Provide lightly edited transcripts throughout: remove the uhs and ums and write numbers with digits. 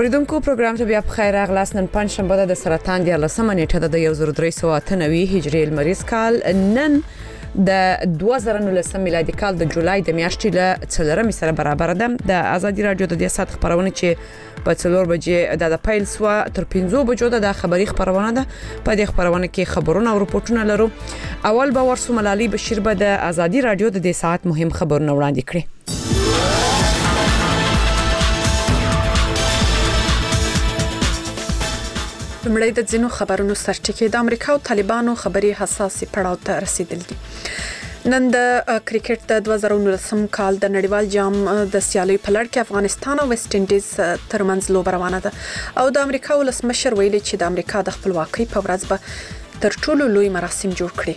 اوریدونکو پروګرام ته بیا په خیر راغلاست. نن پنځشنبه د سرطان د 13 نیټه د 1398 هجری لمریز کال، نن د 2019 میلادي کال د جولای د میاشتې له 4 سره برابر ده. د ازادي رادیو د 10 خبرونه چې په 4 بجې د پیل سو تر 5 بجو د خبري خبرونه ده. په دې خبرونه کې خبرونه او رپورټونه لرو. اول به ورسو ملالي بشیر به د ازادي رادیو د 10 ساعت مهم خبرونه وړاندې کړي. لمړی د ځینو خبرونو سرټکی د امریکا او طالبانو خبري حساسي پړاو ته رسیدل دي. نن د کرکټ د 2019 کال د نړیوال جام د سیالي په لړ کې افغانستان او ویسټ انډیز ترمنځ لوبه روانه ده او د امریکا ولسمشر ویلي چې د امریکا د خپلواکۍ په ورځ به تر ټولو لوی مراسم جوړ کړي.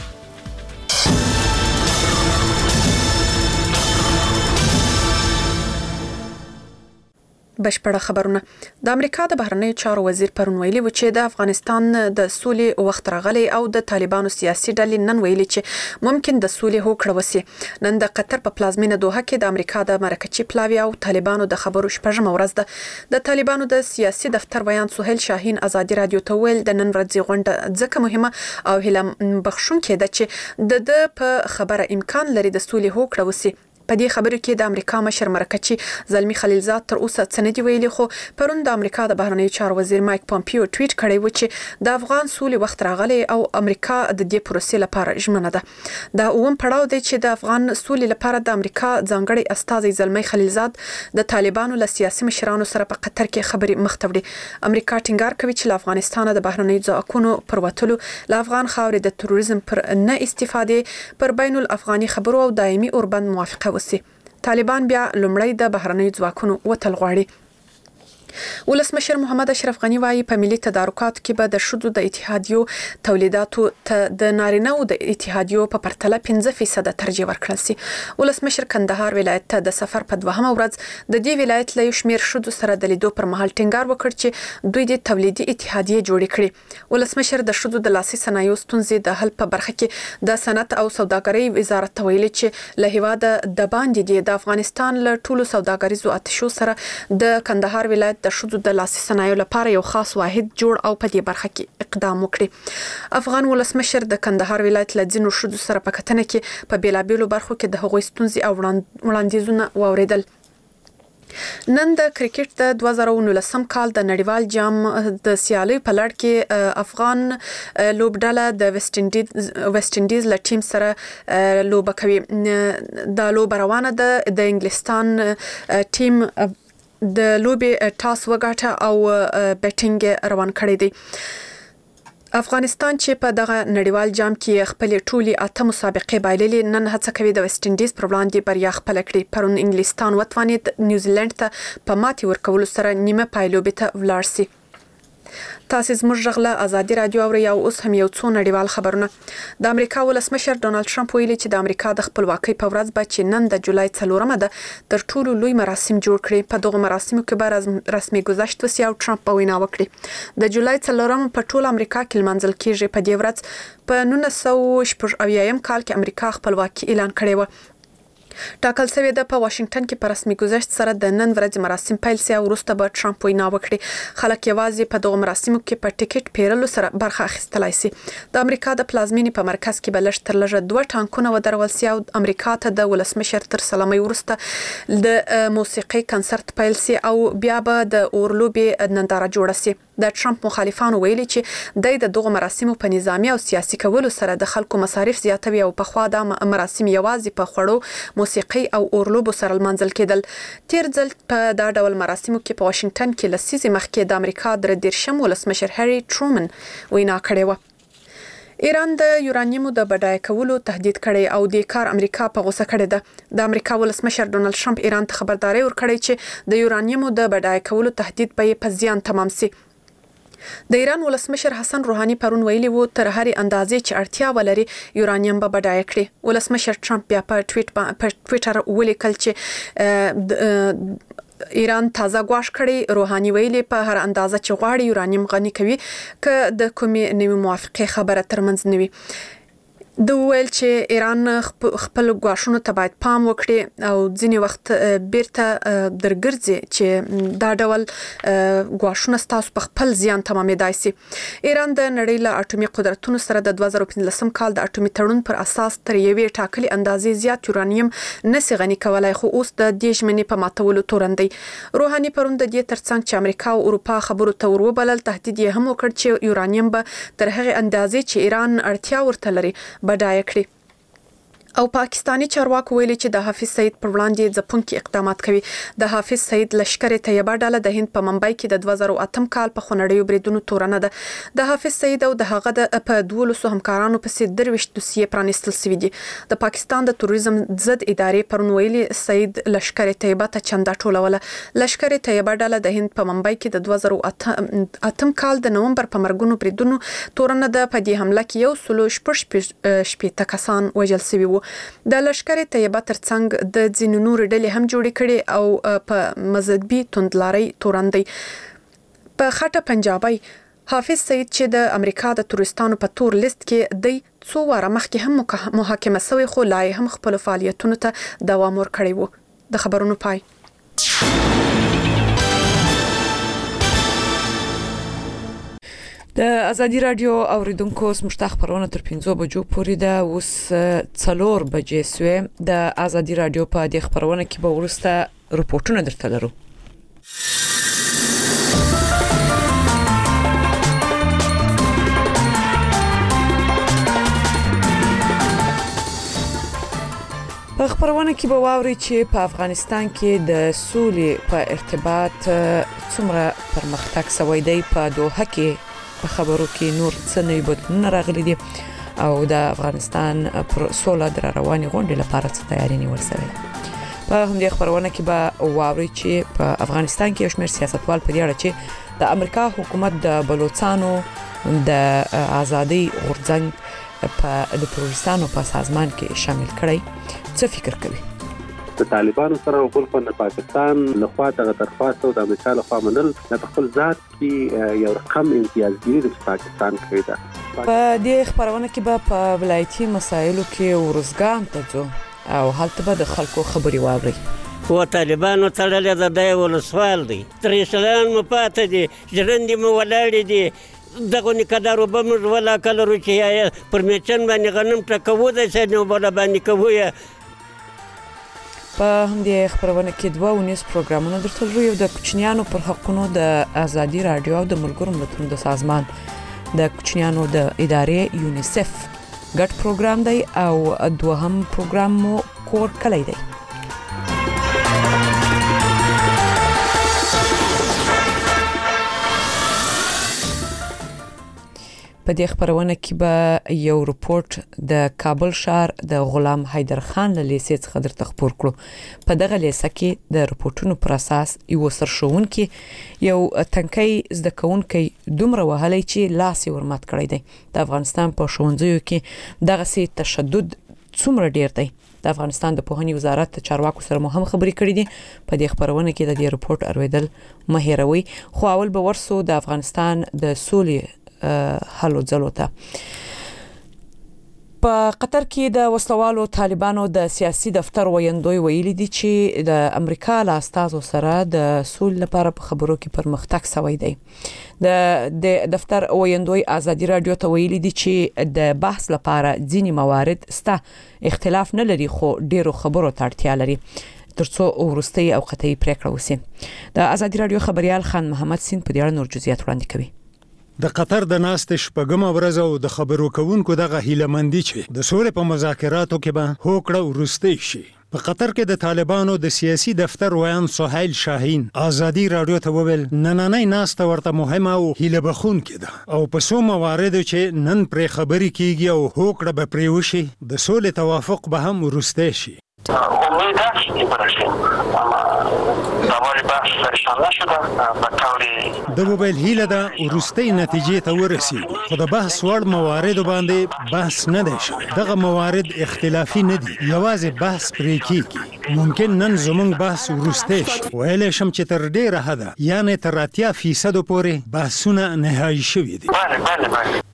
بشپړه خبرونه. د امریکا د بهرنیو چارو وزیر پرون ویلي و چې د افغانستان د سولې وخت راغلی او د طالبانو سیاسي ډلې نن ویلي چې ممکن د سولې هوکړه وسی. نن د قطر په پلازمینه دوحه کې د امریکا د مرکچی پلاوی او طالبانو د خبرو شپږمه ورځ ده. د طالبانو د سیاسي دفتر بیان سهیل شاهین ازادي رادیو ته ویل د نن ورځې غونډه ځکه مهمه او هیله بخښونکې ده چې د په خبره امکان لري د سولې هوکړه وسی. په دې خبرو کې د امریکا مشر مرکچی زلمی خلیلزاد تر اوسه څنډي ویلي، خو پرون د امریکا د بهرنیو چارو وزیر مایک پامپیو ټویټ کړی و چې د افغان سولې وخت راغلی او امریکا د دې پروسې لپاره ژمنه ده. دا اوم پړاو دی چې د افغان سولې لپاره د امریکا ځانګړي استازي زلمی خلیلزاد د طالبانو له سیاسي مشرانو سره په قطر کې خبري مختوړي. امریکا ټینګار کوي چې له افغانستان د بهرنیو ځواکونو پر وټلو له افغان خاورې د تروریزم پر نه استفاده پر بین الافغاني خبرو او دایمي اوربند موافقه وسی. طالبان بیا لومړی د بهرنیو ځواکونو وتل غواړي. ولسمشر محمد اشرف غنی وايي په ملي تدارکاتو کې به د شذو د اتحادیو تولیداتو ته د نارینه او د اتحادیو په پرتله 15% ترجیح ورکړل سي. ولسمشر کندهار ولایت ته د سفر په 2مه ورځ د دې ولایت له شمیر شذو سره د لیدو پر مهال ټینګار وکړ چې دوی د تولیدي اتحادیه جوړې کړي. ولسمشر د شذو د لاسي صنایعو ستونزې د حل په برخه کې د صنعت او سوداګرۍ وزارت ته ویلي چې له هیواد د باندې د افغانستان له ټولو سوداګریزو اتشو سره د کندهار ولایت د شذو د لاسي صنایعو لپاره یو خاص واحد جوړ او په دې برخه کې اقدام وکړي. افغان ولسمشر د کندهار ولایت له ځینو شذو سره په کتنه کې په بیلابیلو برخو کې د هغوی ستونزې او وړاندیزونه واوریدل. نن د کرکټ د 2019 کال د نړیوال جام د سیالي په لړ کې افغان لوبډله د ویسټ انډیز له ټیم سره لوبه کوي. د لوبه روانه ده. د انګلستان ټیم د لوبي ټاس وګاټه او بیټینګ روان کړی دی. افغانستان چې په دغه نړیوال جام کې خپل ټولي 8 مسابقې بایللې، نن هڅه کوي د ویسټ انډیز پر وړاندې بریا خپل کړي. پرون انګلستان وتوانید نیوزیلند ته په ماتي ورکولو سره نیمه پایلوبې ته ولاړ سي. تاسو زموږ غږ ازادي رادیو اورئ او اوس هم یو څو نړیوال خبرونه. د امریکا ولسمشر ډونالد ټرمپ ویلي چې د امریکا د خپلواکۍ په ورځ به چې نن د جولای 4 ده تر ټولو لوی مراسم جوړ کړي. په دغه مراسمو کې به رسمي گذشت وسی او ټرمپ په وینا وکړي. د جولای 4 په ټول امریکا کې لمانځل کیږي. په دې ورځ په 1980 کال کې امریکا خپلواکي اعلان کړې و. ټاکل شوی د په واشنگټن کې په رسمي گذشت سره د نن ورځې مراسم پیل سي او وروسته به ټرمپ وینا وکړي. خلک یوازې په دغه مراسمو کې په ټیکټ پیرلو سره برخه اخیستلای شي. د امریکا د پلازمینې په مرکز کې به لږ تر لږه 2 ټانکونه ودرول سي او امریکا ته د ولسمشر تر سلامي وروسته د موسیقي کنسرت پیل سي او بیا به د اورلوبي ننداره جوړه سي. د ټرمپ مخالفانو ویلي چې د دغه مراسمو په نظامی او سیاسي کولو سره د خلکو مصارف زیاتوي او په خوا د مراسم یوازې په خړو موسیقي او اورلوبو سره لمانځل کېدل. تیر ځل په دا ډول مراسمو کې په واشنگټن کې لسیزې مخکې د امریکا د 13 ولسمشر هری ټرومن وینا کړې و. ایران د یورانیمو د بډای کولو تهدید کړي او د کار امریکا په غوسه کړي ده. د امریکا ولسمشر ډونالد ټرمپ ایران ته خبرداري ورکړي چې د یورانیمو د بډای کولو تهدید به په زیان تمام سي. د ایران ولسمشر حسن روحاني پرون ویلي وو تر هرې اندازې چې اړتیا ولري یورانیم به بډای کړي. ولسمشر ټرمپ بیا په ټویټر ولیکل چې ایران تازه غواش کړي. روحاني ویلي په هر اندازه چې غواړي یورانیم غني کوي که د کومې نوې موافقه خبره ترمنځ نوي. د ویل چې ایران خپل غواښونو ته باید پام وکړي او ځینې وخت بیرته درګرځي چې دا ډول غواښونه ستاسو په خپل زیان تمامېدای شي. ایران د نړۍ له اټومي قدرتونو سره د 2015 کال د اټومي تړون پر اساس تر یوې ټاکلي اندازې زیات یورانیم نسي غني کولای، خو اوس د دې ژمنې په ماتولو تورندي. روحاني پرون د دې ترڅنګ چې امریکا او اروپا خبرو ته وروبلل، تهدید یې هم وکړ چې یورانیم به تر هغه اندازې چې ایران اړتیا ورته لري بډایه کړي. او پاکستانی چارواکو ویلي چې د حافظ سعید پر وړاندې ځپونکي اقدامات کوي. د حافظ سعید لشکر طیبه ډله د هند په ممبئی کې د 2008 کال په خونړیو بریدونو تورنه ده. د حافظ سعید او د هغه د په 12 همکارانو پسې 23 دوسیې پرانیستل شوې دي. د پاکستان د توریزم ضد ادارې پرون ویلي سعید لشکر طیبه ته چنده ټولوله. لشکر طیبه ډله د هند په ممبئی کې د 2008 کال د نومبر په مرګونو بریدونو تورنه ده. په دې حمله کې 116 کسان وژل شوي وو. د لشکر طیبه ترڅنګ د ځینو نور ډلې هم جوړې کړي او په مذهبي توندلارۍ تورندي. په خټه پنجابي حافظ سعید چې د امریکا د تورستانو په تور لیست کې دی څو واره مخکې هم محاکمه شوی، خو لا هم خپل فعالیتونو ته دوام ورکړی وو. د خبرونو پای. د ازادي رادیو اوریدونکو سمشتاخ خبرونه تر 5 بجو پورې ده. اوس 4 بجې سوې. د ازادي رادیو په دې خبرونه کې به ورسته رپورټونه درته لرو. په خبرونه کې به واوري چې په افغانستان کې د سولې په ارتباط څومره پرمختګ شوی دی. په دوحه کې په خبرو کې نور څه نوي بدلونونه راغلي دي او د افغانستان پر سوله در رواني غونډې لپاره څه تیاری نیول شوی. په همدې خبرونه کې به واوري چې په افغانستان کې یو شمېر سیاستوال په دې اړه چې د امریکا حکومت د بلوچستانو د ازادي غورځنګ په د تروریستانو په سازمان کې شامل کړي څه فکر کوي. د طالبانو سره او بل پاکستان له خوا ته درخواست او د امریکا له خوا منل د خپل ذات کې یو رقم امتیازګیري د پاکستان کوي. دا په دې خبرونه کې به په ولایتي مسایلو کې ورزګان ته ځو او هلته به د خلکو خبري واوري. و طالبانو تړلې د ولسوال دی، ترېشلان مو پاتې دي، ژرندې مو ولاړې دي، دغه نکدارو به موږ ولا کله روچې پر میچن باندې غنم ټکوو د سنو بل باندې کوو. په همدې خبرونه کې 2 ونیس پروګرامونه درته لرو. د کوچنیانو پر حقونو د ازادي رادیو او د ملګرو ملتونو د سازمان د کوچنیانو د ادارې یونیسف ګډ پروګرام دی او دوهم پروګرام مو کور کلی دی. په دې خبرونه کې به یو رپورټ د کابل شهر د غلام حیدر خان له لیسې څخه درته خبر کړو. په دغه لیسه کې د رپورټونو پر اساس یو سرښوونکي یو تنکي زده کوونکی دومره وهلی چې لاس یې ورمات کړی دی. د افغانستان په ښوونځیو کې دغه سي تشدد څومره ډیر دی. د افغانستان د پوهنې وزارت چارواکو سره مو هم خبرې کړې دي. په دې خبرونه کې د دې رپورټ ارویدل مهیروي. خو اول به ورسو د افغانستان د سولې حلو ځلو ته. په قطر کې د وسلوالو طالبانو د سیاسي دفتر ویندوی ویلي دي چې د امریکا له استازو سره د سولې لپاره په خبرو کې پرمختګ شوی دی. د دفتر ویندوی ازادي رادیو ته ویلي دي چې د بحث لپاره ځینې موارد سته، اختلاف نه لري خو ډیرو خبرو ته اړتیا لري ترڅو ورستي او قطعي پریکړه وشي. د ازادي رادیو خبريال خان محمد سین په دې اړه نور جزئیات وړاندې کوي. د قطر د ناستې شپږمه ورځ او د خبرو کوونکو دغه هیلهمندي چې د سولې په مذاکراتو کې به هوکړه ورستي شي. په قطر کې د طالبانو د سیاسي دفتر ویان سهیل شاهین ازادي رادیو ته وویل نننۍ ناسته ورته مهمه او هیله بخونکې ده او په څو مواردو چې نن پرې خبرې کیږي او هوکړه به پرې وشي د سولې توافق به هم ورسته شي. امید است که برسیم اما دوال بحث سرشان نشده بطوری د موبایل هیله ده ورستی نتیجې ته ورسیږي خو د بحث وړ مواردو باندې بحث نه دی شوی. دغه موارد اختلافي نه دي، یوازې بحث پرې کیږي. ممکن نن زموږ بحث ورسته شي. ویلی شم چې تر ډیره حده یعنې تر 80% پورې بحثونه نهایي شوي دي. بله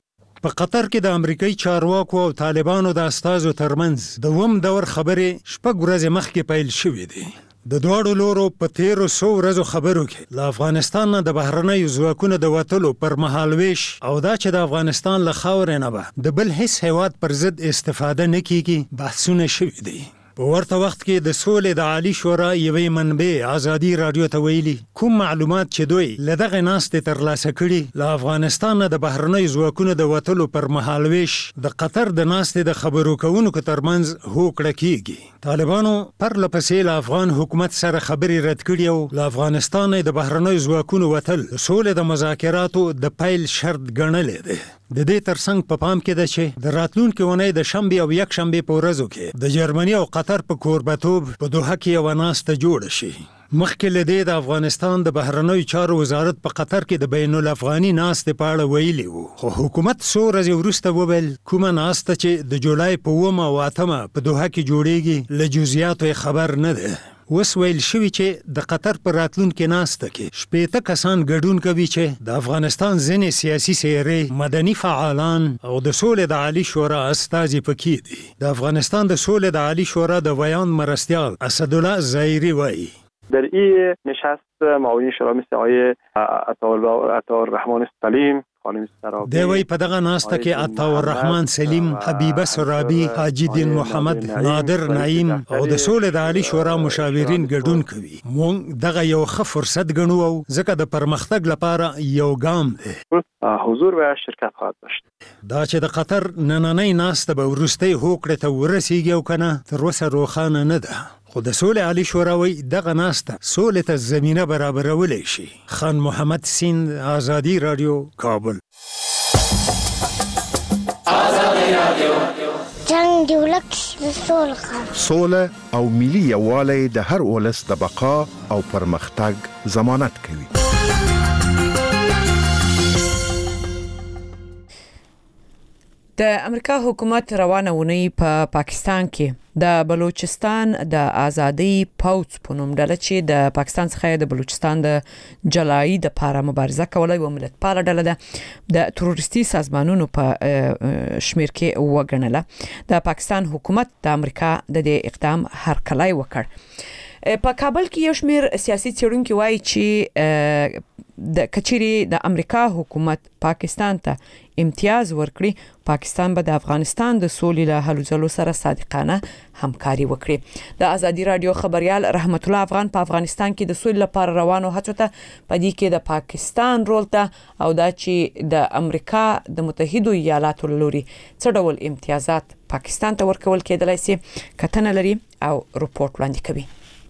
په قطر کې د امریکایي چارواکو او طالبانو د استازو ترمنځ د وم دور خبرې شپږ ورځې مخکې پیل شوې دي. د دواړو لورو په 1300 ورځو خبرو کې له افغانستان نه د بهرنیو ځواکونو د وتلو پر مهال ویش او دا چې د افغانستان له خاورې نه به د بل هیڅ هیواد پر ضد استفاده نه کیږي بحثونه شوي دي. په ورته وخت کې د سولې د عالی شورا یوې منبع ازادي رادیو ته ویلي کوم معلومات چې دوی له دغه ناستې ترلاسه کړي له افغانستان نه د بهرنیو ځواکونو د وتلو پر مهال ویش د قطر د ناستې د خبرو کوونکو ترمنځ هوکړه کیږي. طالبانو پرله پسې له افغان حکومت سره خبرې رد کړي او له افغانستان د بهرنیو ځواکونو وتل د سولې د مذاکراتو د پیل شرط ګڼلی دی. د دې ترڅنګ په پام کې ده چې د راتلونکي اونۍ د شنبې او یک شنبې په ورځو کې د جرمني او قطر په کوربتوب په دوحه کې یوه ناسته جوړه شي. مخکې له دې د افغانستان د بهرنیو چارو وزارت په قطر کې د بین الافغاني ناستې په اړه ویلي وو، خو حکومت څو ورځې وروسته وویل کومه ناسته چې د جولای په 9 او 8 په دوحه کې جوړیږي له جزئیاتو یې خبر نه ده. اوس ویل شوي چې د قطر پر راتلونکي ناسته کې 80 کسان ګډون کوي چې د افغانستان ځینې سیاسي څېرې، مدني فعالان او د سولې د عالی شورا استازي پکې دي. د افغانستان د سولې د عالی شورا د بیان مرستیال اسدالله ظاهری وایي در این نشست معاونین شورا مثل آقای عطاالرحمن سلیم، خانم سرابی دوی په دغه ناسته کې عطاالرحمن سلیم، حبیبه سرابی، حاجی دین محمد، نادر نعیم او د سولې د عالی شورا مشاورین ګډون کوي. مونږ دغه یو ښه فرصت ګڼو او ځکه د پرمختګ لپاره یو ګام دی. حضور و شرکت خواهد داشت. دا چې د قطر نننۍ ناسته به وروستۍ هوکړې ته ورسیږي او کنه تر اوسه روښانه نه ده. خو د سولې عالی شورا وایي دغه ناسته سولې ته زمینه برابرولی شي. خان محمد سیند، ازادي رادیو، کابل. جنگ دی ولک د سوله او ملي یووالی د هر ولس د بقا او پرمختګ ضمانت کوي. د امریکا حکومت روانه ونی په پاکستان کې د بلوچستان د آزادۍ پوځ په نوم ډله چې د پاکستان څخه د بلوچستان د جلایي د لپاره مبارزه کولای و ملتپاله ډله ده د تروریستي سازمانونو په شمیر کې وګڼله. د پاکستان حکومت د امریکا د دې اقدام هرکلی وکړ. په کابل کې یو شمیر سیاسي څېړونکي وایي چې د کچيري د امریکا حکومت پاکستان ته امتیاز ورکړي پاکستان به د افغانستان د سولې له هلو ځلو سره صادقانه همکاري وکړي. د ازادي رادیو خبريال رحمت الله افغان په افغانستان کې د سولې لپاره روانو هڅو ته پدې کې د پاکستان رول ته او دا چې د امریکا د متحده ایالاتو لوري څه ډول امتیازات پاکستان ته ورکول کېدلای شي کتنه لري او رپورت وړاندې کوي.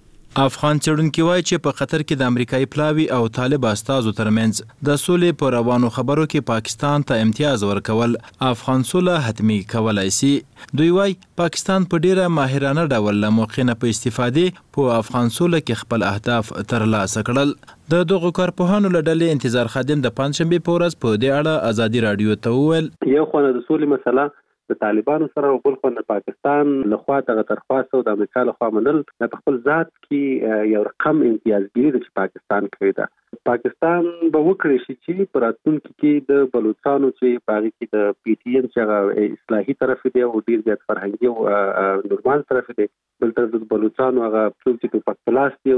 افغان څېړونکي وایي چې په قطر کې د امریکایي پلاوي او طالب استازو ترمنځ د سولې په روانو خبرو کې پاکستان ته امتیاز ورکول افغان سوله حتمي کولای شي. دوی وایي پاکستان په ډیره ماهرانه ډول له موقع نه په استفادې په افغان سوله کې خپل اهداف ترلاسه کړل. د دغو کارپوهانو له ډلې انتظار خادم د پنځشنبې په ورځ په دې اړه ازادي رادیو ته وویل یو خو د سولې مسله د طالبانو سره او بل خو د پاکستان لخوا ته درخواست او د امریکا لخوا منل د خپل ذات کې یو رقم امتیازګیري د پاکستان کوي. دا پاکستان به وکړي چې په راتلونکي کې د بلوچستانو چې باغی کې د پی ټی ایم چې اصلاحي طرف دی او ډیر زیات فرهنګي او نورمال طرف دی، بل طرف د بلوچستانو هغه څوک چې په پلاس دی او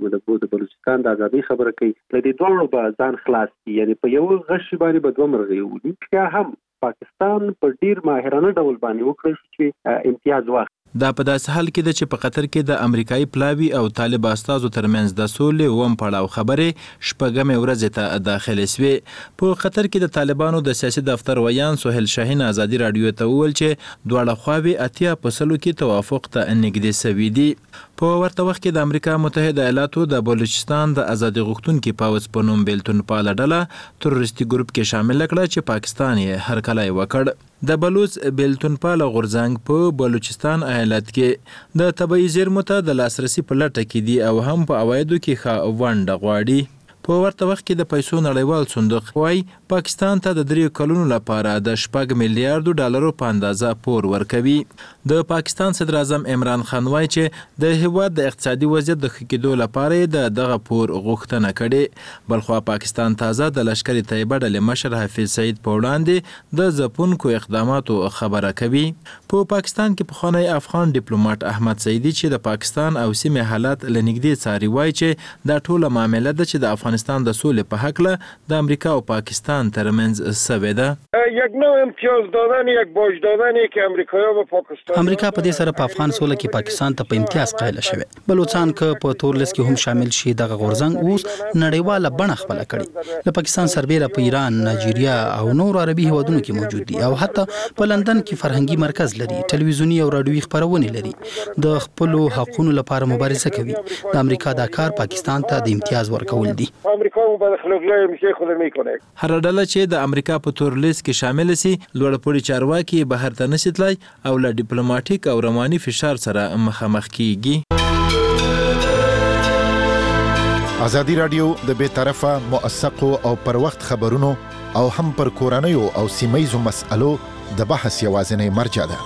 د بلوچستان د ازادي خبره کوي د دې دوه به ځان خلاص کی، یعنی په یو غش باندې بدوم رغوي. بیا هم پاکستان په ډیر ماهرانه ډول باندې وکړي چې امتیاز واخلي. دا په داسې حال کې ده چې په قطر کې د امریکایي پلاوي او طالب استازو ترمنځ د سولې وم پړاو خبرې شپږمې ورځې ته داخله شوې. په قطر کې د طالبانو د سیاسي دفتر ویان سهیل شاهین ازادي رادیو ته وویل چې دواړه خواوې 80% کې توافق ته نږدې شوي دي. په ورته وخت کې د امریکا متحده ایالاتو د بلوچستان د ازادي غوښتونکو پوځ په نوم بیلتون پاله ډله تروریستي ګروپ کې شامل کړه چې پاکستان یې هرکلی وکړ. د بلوچ بیلتون پاله غورځنګ په بلوچستان ایالت کې د طبیعي زیرمو ته د لاسرسي په لټه کې دي او هم په عوایدو کې ښه ونډه غواړي. په ورته وخت کې د پیسو نړیوال صندوق وايي پاکستان ته د 3 کلونو لپاره د 6 میلیارډ ډالرو په اندازه پور ورکوي. د پاکستان صدر اعظم عمران خان وايي چې د هیواد د اقتصادي وضعیت د ښه کېدو لپاره دغه پور غوښتنه کړې. بلخوا پاکستان تازه د لشکر طیبه ډلې مشر حافظ سعید په وړاندې د ځپونکو اقداماتو خبره کوي. په پاکستان کې پخوانی افغان ډیپلوماټ احمد سعیدي چې د پاکستان او سیمې حالات لنږدې څاري وايي چې دا ټوله معامله ده چې د افغانستان د سولې په حق له د امریکا او پاکستان ترمنځ سوې ده. یک نوع امتیاز دادن، یک باج دادنی که امریکایی‌ها به پاکستان امریکا په دې سره په افغان سوله کې پاکستان ته په امتیاز قایل شوی. بلوچستان کې په تورلس کې هم شامل شي. دغه غورځنګ اوس نړیواله بڼه خپل کړي. له پاکستان سربېره په ایران، نایجیریا او نور عربي هیوادونو کې موجود دي او حتی په لندن کې فرهنګي مرکز لري، ټلویزیونی او راډیوي خبرونه لري. د خپل حقوقو لپاره مبارزه کوي. د امریکا دا کار پاکستان ته د امتیاز ورکول دي. امریکا مبادله میشه خود میکنه. هر ډله چې د امریکا په تور لیست کې شامل سي لوړ پوړي چارواکي بهر ته نشي تلای او له ډیپلوماټیک او رواني فشار سره مخامخ کیږي. ازادي رادیو د بې طرفه موثقو او پر وخت خبرونو او هم پر کورنیو او سیمایزو مسألو د بحث یوازینی مرجع ده.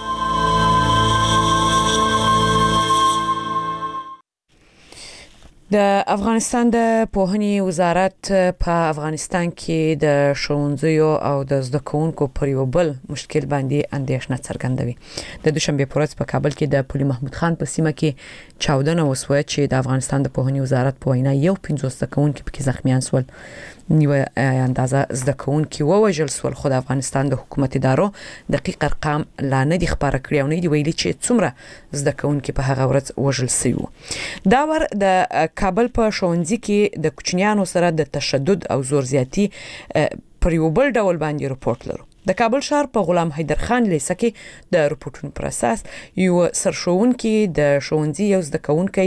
د افغانستان د پوهنې وزارت په افغانستان کې د ښوونځیو او د زده کوونکو پر یو بل مشکل باندې اندېښنه څرګندوي. د دوشنبه په ورځ په کابل کې د پولي محمود خان په سیمه کې چاودنه وسوه چې د افغانستان د پوهنې وزارت په وینا یو 50 زده کوونکي پکې زخمیان شول. نیو اندازه زده کوونکي ووژل شول، خو د افغانستان د حکومت ادارو دقیق ارقام لا نه دي خبره کړی او نه دي ویلي چې څومره زده کوونکي په هغه ورځ وژل شوي. دا ور د کابل په ښوونځي کې د کوچنیانو سره د تشدد او زور زیاتی پر یو بل ډول باندې رپورت لرو. د کابل ښار په غلام حیدر خان لیسه کې د رپورټونو پر اساس یو سرښوونکي د ښوونځي یو زده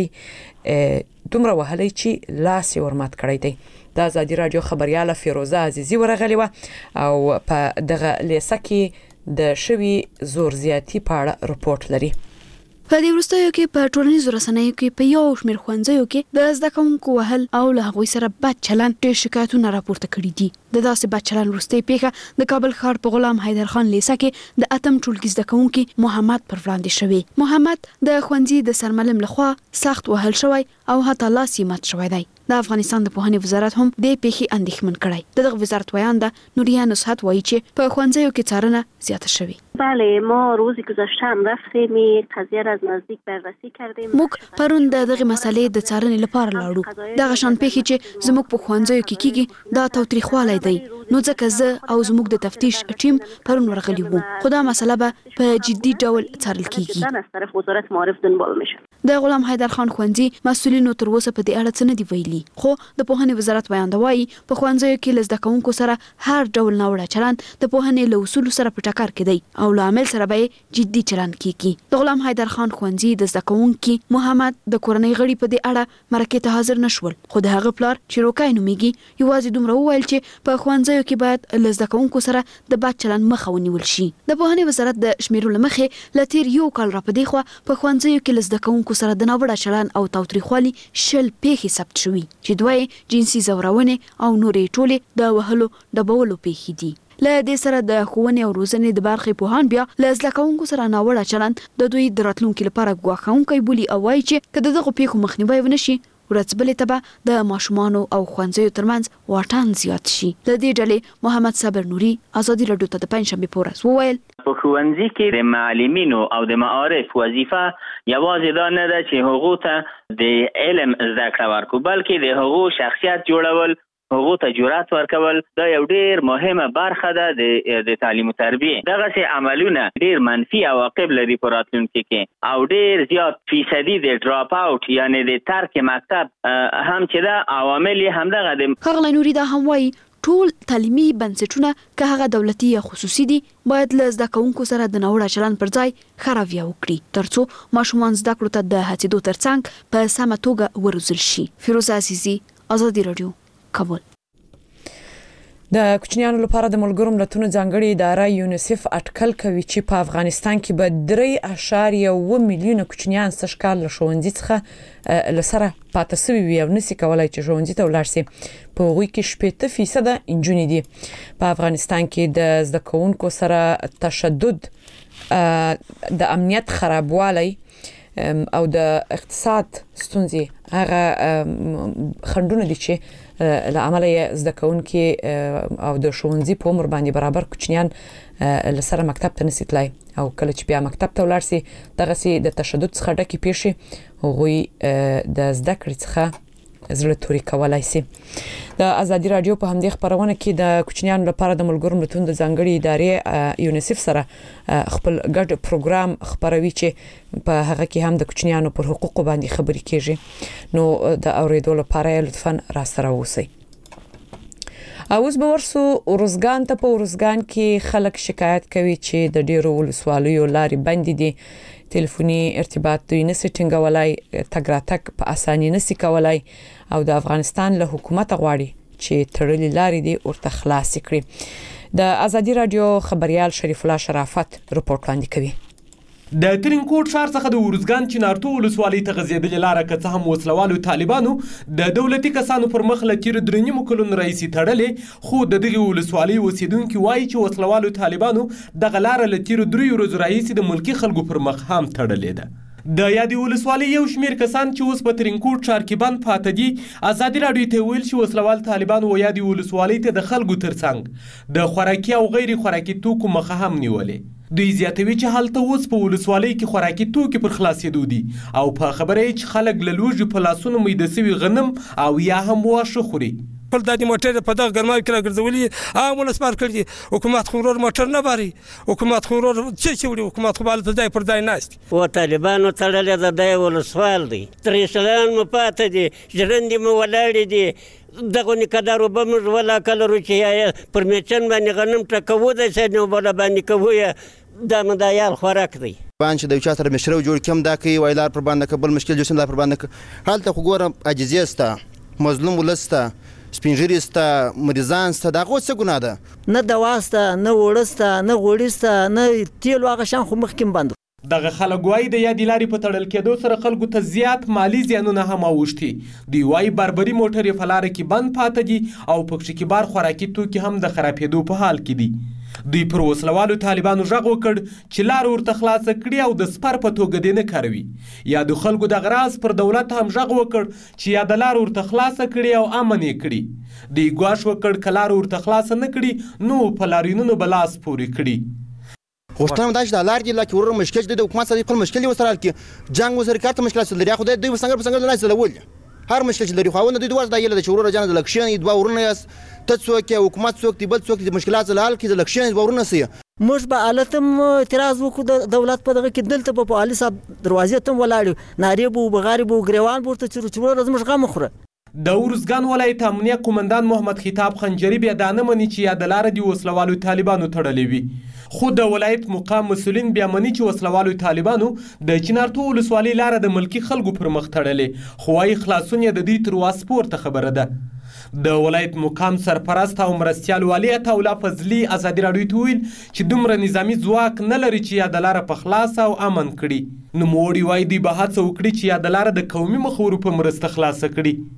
کوونکی دومره وهلی چې لاس یې ورمات کړی دی. د ازادي رادیو خبرياله فیروزه عزیزی ورغلی و او په دغه لیسه کې د شوی زور زیاتی په اړه رپورت لري. په دې وروستیو کې په ټولنیزو رسنیو کې په یو شمېر ښوونځیو کې د زده کوونکو وهل او له هغوی سره بد چلند ډېر شکایتونه راپورته کړي دي. د داسې بد چلند وروستۍ پیښه د کابل ښار په غلام حیدر خان لیسه کې د اتم ټولګي زده کوونکي محمد پر وړاندې شوی. محمد د ښوونځي د سرمعلم لخوا سخت وهل شوی او حتی لاس یې مات شوی دی. د افغانستان د پوهنې وزارت هم د پیښې اندېښمن کړی. دغه وزارت ویانده نوریا نصحت وایي چې په ښوونځیو کې څارنه زیاته شوې. بله، ما روزی گذشته هم رفتیم قضیه را از نزدیک بررسی کردیم. موږ پرون دغه مسلې د څارنې لپاره لاړو. دغه شان پیښې چې زموږ په ښوونځیو کې کیږي دا تاوتریخوالی دی. نو ځکه زه او زموږ د تفتیش ټیم پرون ورغلی وو. خو دا مسله به په جدي ډول څارل کیږي. از طرف وزارت معارف دنبال میشه. د غلام حیدر خان ښوونځي مسؤلینو تر اوسه په دې اړه څه نه دی ویلي. خو د پوهنې وزارت ویانده وایي په ښوونځیو کې له زده کوونکو سره هر ډول ناوړه چلند د پوهنې له اصولو سره په ټکر کې دی او له عامل سره به جدي چلند کیږي. د غلام حیدر خان ښوونځي د زده کوونکي محمد د کورنۍ غړي په دې اړه مرکې ته حاضر نشول، خو د هغه پلار چې روکای نومیږي یوازې دومره وویل چې په ښوونځیو کې باید له زده کوونکو سره د بد چلند مخه ونیول شي. د پوهنې وزارت د شمیرو له مخې له تیر یو کال راپدې خوا په ښوونځیو کې له زده کوونکو سره د ناوړه چلند او تاوتریخوالي 10 پیښې ثبت شوي چې دوی جنسي زورونې او نورې ټولې د وهلو ډبولو پیښې دي. له دې سره د ښوونې او روزنې د برخې پوهان بیا له زده کوونکو سره ناوړه چلند د دوی د راتلونکي لپاره ګواښونکی بولي او وایي چې که د دغو پیښو مخنیوی ونشي ورځبلې ته به د ماشومانو او ښوونځیو ترمنځ واټن زیات شي. د دې ډلې محمد صابر نوري ازادي رادیو ته د پنځشنبې په ورځ وویل په ښوونځي کې د معلمینو او د معارف وظیفه یوازې دا نه ده چې هغو ته د علم زده کړه ورکړو، بلکې د هغو شخصیت جوړول، هغو ته جرأت ورکول دا یو ډیر مهمه برخه ده د تعلیم او تربیه. دغه عملونه ډیر منفي عواقب لري په راتلونکي کې او ډیر زیات فیصدي د ډراپ اوټ یعنی د ترک مکتب هم چې دا عوامل همدغه د خغل نوري دا هم وایي ټول تعلیمي بنسټونه که هغه دولتي یا خصوصي دي باید له زده کوونکو سره د ناوړه چلند پر ځای ښه رویه وکړي ترڅو ماشومان زده کړو ته د هڅېدو ترڅنګ په سمه توګه وروزل شي. فیروزه عزیزي، ازادي رادیو، کابل. د کوچنیانو لپاره د ملګرو ملتونو ځانګړي اداره یونیسف اټکل کوي چې په افغانستان کې به 3.1 میلیونه کوچنیان سږ کال له ښوونځي څخه لسره پاتې شوي وي او نشي کولای چې ښوونځي ته ولاړ شي. په هغوی کې 80% نجونې دي. په افغانستان کې د زده کوونکو سره تشدد، د امنیت خرابوالی او د اقتصاد ستونزې هغه خنډونه دي چې له عمله زده کوونکي او د ښوونځي په عمر باندې برابر کوچنیان لسره مکتب ته نشي تلای او کله چې بیا مکتب ته ولاړ شي دغه سي د تشدد څخه ډکه پیښې هغوی د زده کړې څخه زړه توري کولای شي. د ازادي رادیو په همدې خبرونه کې د کوچنیانو لپاره د ملګرو ملتونو د ځانګړي ادارې یونیسف سره خپل ګډ پروګرام خبروي چې په هغه کې هم د کوچنیانو پر حقوقو باندې خبرې کیږي. نو د اوریدو لپاره لطفاً را سره اوسئ. اوس به ورسو ورزګان ته. په ورزګان کې خلک شکایت کوي چې د ډیرو ولسوالیو لارې بندې دي، ټلیفوني ارتباط دوی نشي ټینګولای، تګ راتګ په اسانۍ نشي کولای او د افغانستان له حکومت غواړي چې تړلې لارې دي ورته خلاص کړي. د ازادي رادیو خبريال شریف الله شرافت رپورټ وړاندې کوي. د ترینکوټ ښار څخه د ورزګان چنارتو ولسوالۍ ته غځېدلې لاره که څه هم وسلوالو طالبانو د دولتي کسانو پر مخ له تیرو 3 کلونو راهیسې تړلې، خو د دغې ولسوالۍ اوسیدونکي وایي چې وسلوالو طالبانو دغه لاره له تیرو 3 ورځو راهیسې د ملکي خلکو پر مخ هم تړلې ده. د یادې ولسوالۍ یو شمیر کسان چې اوس په ترینکوټ ښار کې بند پاته دي ازادي راډیو ته ویل چې وسلوال طالبانو و یادې ولسوالۍ ته د خلکو ترڅنګ د خوراکي او غیر خوراکي توکو مخه هم نیولې. دوی زیاتوي چې هلته اوس په ولسوالۍ کې خوراکي توکي پر خلاصېدو دي او په خبره یې چې خلک له لوږې په لاسونو میده سوي غنم او یا هم واښه خوري. خپل د موټر په دغه ګرماوي کې راګرځولي عامونه سپار کړي. حکومت خو ورور موټر نه باري، حکومت خو ورور چې وړي، حکومت خو بالته ځای پر ځای ناست و طالبانو تړلې ده. د ولسوال دی، ترېشلان مو پاته دي، ژرندې مو ولاړې دي، دغه نکدارو به موږ ولا کله چې پر میچن باندې غنم ټکوو د سنو بل باندې کوو دا مدایال خوراک دی. بان چې د چا سره مشرو جوړ کم دا کوي وایلار پر باندې کبل مشکل جوړ سم دا پر باندې حالت خو ګورم عاجزی استا مظلوم ولستا سپینجری استا مریضان استا دا غو څه ګناه ده؟ نه دواسته نه وړسته نه غوړسته نه تیل واغه شان خو مخکې بند. دغه خلک وایي د یادې لارې په تړل کېدو سره خلکو ته زیات مالی زیانونه هم اوښتي. دوی وایي بربري موټرې په لاره کې بند پاته دي او پکښې کبار خوراکي توکي هم د خرابېدو په حال کې دي. دوی پر وسلوالو طالبانو غږ وکړ چې لار ورته خلاصه کړي او د سپر په توګه دې نه کاروي. یا د خلکو د غراز پر دولت هم غږ وکړ چې یا د لار ورته خلاصه کړي او امن یې کړي. دوی ګواښ وکړ که لار ورته خلاصه نه کړي نو په لاریونونو به لاس پورې کړي. غوښتنه دا چې د لار کې لکه ورور مشکل د حکومت سره خپل مشکل وسره کې جنگ وسره کارته مشکلات لري. خو دوی وسنګر په نه سلول هر مشکل چې لري خو نه دوی ورته یله د ورور جان د لکشن دوه ورونه یاست ته څوک حکومت څوک دی بل څوک د مشکلات حل کې د لکشن دوه ورونه سي. موږ به التم اعتراض وکړو د دولت په دغه کې دلته په علي صاحب دروازې ته ولاړ ناری بو بغاری بو ګریوان ورته چې زموږ غم خوري. د ورزګان ولایت امنیه قومندان محمد خطاب خنجری بیا دا نه مني چې یا د لارې د وسلوالو طالبانو تړلې وي. خو د ولایت مقام مسؤلین بیا مني چې وسلوالو طالبانو د چنارتو ولسوالۍ لاره د ملکي خلکو پر مخ تړلې، خو وايي خلاصون یې د دوی تر واس پورته خبره ده. د ولایت مقام سرپرست او مرستیال والي عطاالله فضلي ازادي راډیو ته ویل چې دومره نظامي ځواک نه لري چې یا د لاره په خلاص او امن کړي. نوموړي وایي دوی به هڅه وکړي چې یا د لاره د قومي مخورو په مرسته خلاصه کړي.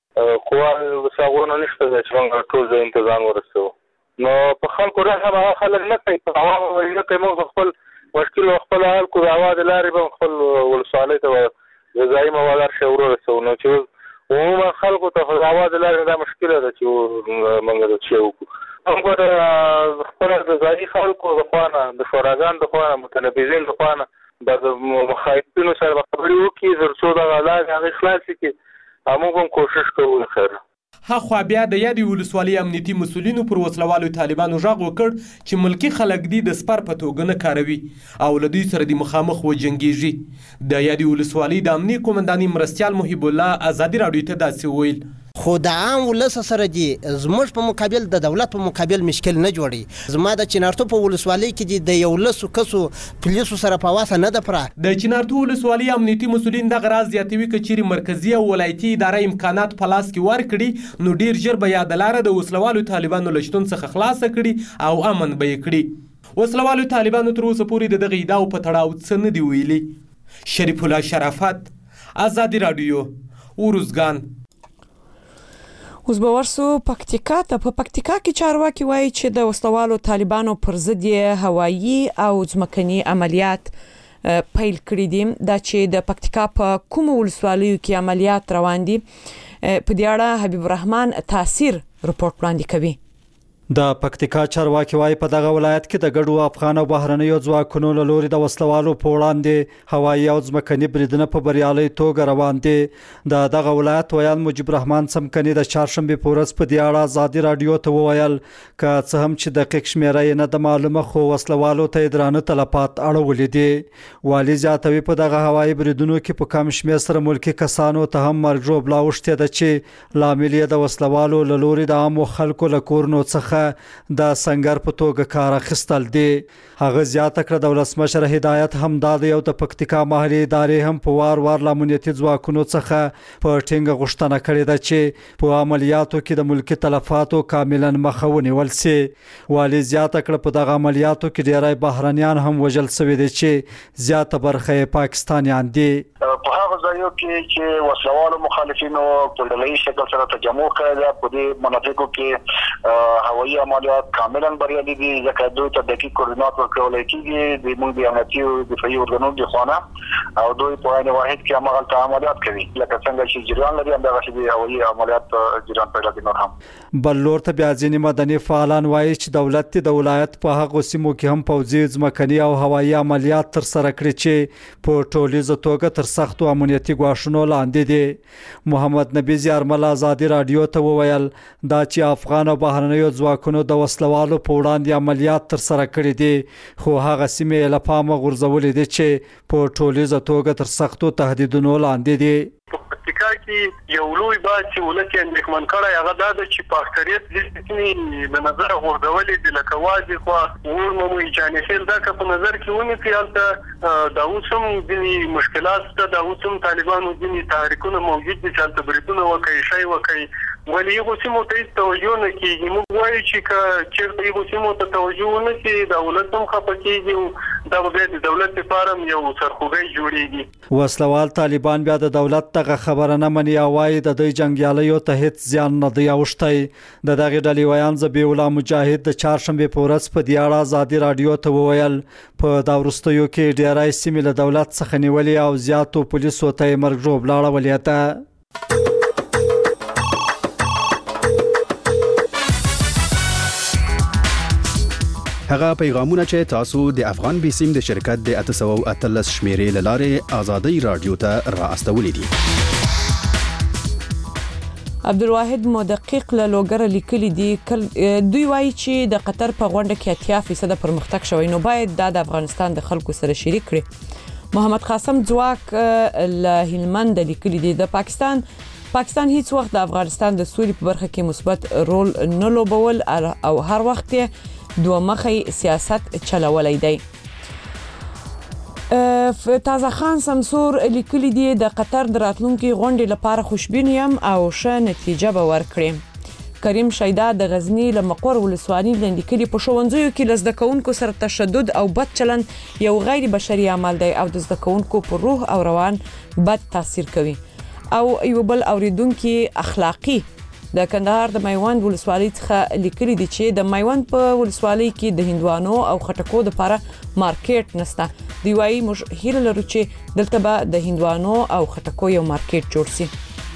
قوا وساغونه نشته چې موږ ټول ځای انتظام ورسو. نو په خلکو راځه خلک نه کوي په عوام ویل کوي موږ خپل مشکل خپل حل کو د اواز لارې به خپل ولسوالۍ ته غذایي مواد شورو رسو. نو چې عموما خلکو ته د اواز لارې دا مشکل ده چې موږ د چیو موږ خپل غذایي خلکو د خوانه د شوراګان د خوانه متنبذین د خوانه د مخاطبینو سره خبرې وکړي ترڅو دا علاج هغه خلاص کړي. موږ هم کوشش کوو خیر. هخوا بیا د یادې ولسوالۍ امنیتي مسؤلینو پر وسلوالو طالبانو غږ وکړ چې ملکي خلک دي د سپر په توګه نه کاروي او له دوی سره د مخامخ وجنګېږي. د یادې ولسوالۍ د امنیې قومنداني مرستیال محب الله ازادي راډیو ته داسې ویل. خو د عام ولس سره دي زموږ په مقابل د دولت په مقابل مشکل نه جوړي. زما د چنارتو په ولسوالۍ کې د یو لسو کسو پولیسو سره په واسه نه ده پره. د چنارتو ولسوالۍ امنیتي مسؤلین دغه راز زیاتوي که چیرې مرکزي او ولایتي اداره امکانات په لاس کې ورکړي نو ډیر ژر به یا د لاره د وسلوالو طالبانو له شتون څخه خلاصه کړي او امن به یې کړي. وسلوالو طالبانو تر اوسه پورې د دغه ادعاو په تړاو څه نه دي ویلي. شریف الله شرافت، آزادي رادیو، ارزګان. اوس به ورسو پکتیکا ته. په پکتیکا کې چارواکي وایي چې د وسلوالو طالبانو پر ضد هوایي او ځمکني عملیات پیل کړي دي. دا چې د پکتیکا په کوم ولسوالیو کې عملیات روان دي په دې اړه حبیب الرحمن تاثیر رپورت وړاندې کوي. د پکتیکا چارواکي وايي په دغه ولایت کې د ګډو افغان او بهرنیو ځواکونو له لوري د وسلوالو په وړاندې هوایي او ځمکني بریدونه په بریالي توګه روان دي. د دغه ولایت ویان مجيب الرحمن څمکني د چهارشنبه په ورځ په دې اړه آزادي رادیو ته وویل که څه هم چې دقیق شمیره یې نه د معلومه خو وسلوالو ته درانه تلفات اړولې دي. والي زیاتوي په دغه هوایي بریدونو کې په کم شمېر سره ملکی کسانو ته هم مرګ ژوبلا اوښتې ده چې لامل یې د وسلوالو له لوري د عامو خلکو له کورونو څخه د سنگر په توګه کار اخیستل دي. هغه زیاته کړه د ولسمشر هدایت هم د یو د پکتیکا محلي ادارې هم په وار امنیتي ځواکونو څخه په ټینګه غوښتنه کړې ده چې په عملیاتو کې د ملکی تلفاتو کاملا مخه ونیول شي. والي زیاته کړه په دغه عملیاتو کې ډیری بهرنیان هم وژل شوي دي چې زیاته برخه یې پاکستانیان دي. په هغه ځایو کې چې وسلوالو مخالفینو په ډله‌یي شکل سره تجمع کړی دی په دې مناطقو کې هوایي عملیات کاملا بریالي دي ځکه دوی ته دقیق کوردینات ورکول کېږي د موږ د امنیتي او دفاعي ارګانونو د خوا او دوی په عین واحد کې همغلته عملیات کوي لکه څنګه چې جریان لري همدغسې د هوایي عملیات جریان پیدا کوي. نور هم بل لور ته بیا ځینې مدني فعالان وایي چې دولت د ولایت په هغو سیمو کې هم پوځي ځمکني او هوایي عملیات ترسره کړي چې په ټولیزه توګه تر سختو امنیتي ګواښونو لاندې دي. محمد نبی زیارمل آزادي رادیو ته وویل دا چې افغان او بهرنیو ځواکونو د وسلوالو په وړاندې عملیات ترسره کړي دي خو هغه سیمې له پامه غورځولې دي چې په ټولیزه توګه تر سختو تهدیدونو لاندې دي. پکتیکا کې یو لوی بحث چې ولس یې اندېښمن کړی هغه دا ده چې په اکثریت ځینې سیمې له نظره غورځولې دي لکه وازې خوا ورمموي جانفیل دا که په نظر کې ونیسي هلته دا اوس هم ځینې مشکلات شته دا اوس هم طالبانو ځینې تحریکونه موجود دي چې هلته بریدونه وکړي شی وکړي ولې هغو سیمو ته هېڅ توجه نه کېږي. موږ وایو چې که چېرته هغو سیمو ته توجه ونه کړي دا ولس هم خفه کېږي او دا به بیا د دولت لپاره هم یو سرخوږی جوړېږي. وسلوال طالبان بیا د دولت دغه خبره نه مني او وایي د دوی جنګیالیو ته هیڅ زیان نه دی اوښتی. د دغې ډلې ویان ذبیح الله مجاهد د چهارشنبې په ورځ په دې اړه آزادي رادیو ته وویل په دا وروستیو کې ډیری سیمې له دولت څخه نیولې او زیاتو پولیسو ته یې مرګ ژوبلا اړولې ده. هغه پیغامونه چې تاسو د افغان بیسیم د شرکت د 813 شمیرې له لارې آزادي رادیو ته را استولې دي. عبدالواحد مدقق له لوګر لیکلي دي دوی وایي چې د قطر په غونډه کې 80% پرمختګ شوی نو باید د افغانستان د خلکو سره شریک کړي. محمد قاسم ځواک له هلمند لیکلي دي د پاکستان هیڅ وخت د افغانستان د سولې په برخه کې مثبت رول نه لوبول او هر وخت دوه مخی سیاست چلولای دی. تازه خان سمسور لیکلی دی د قطر د راتلونکي غونډې لپاره خوشبین یم او ښه نتیجه به ورکړي. کریم شیدا د غزنی له مقر ولسوالۍ لیکلي په ښوونځیو کې له زده کوونکو سره تشدد او بد چلند یو غیر بشري عمل دی او د زده کوونکو پر روح او روان بد تاثیر کوي. او یو بل اوریدونکو اخلاقی د کندهار د میوند ولسوالۍ څخه لیکلي دي چې د میوند په ولسوالۍ کې د هندوانو او خټکو لپاره مارکیټ نشته. دی وايي موږ هیله لرو چې دلته به د هندوانو او خټکو یو مارکیټ جوړ شي.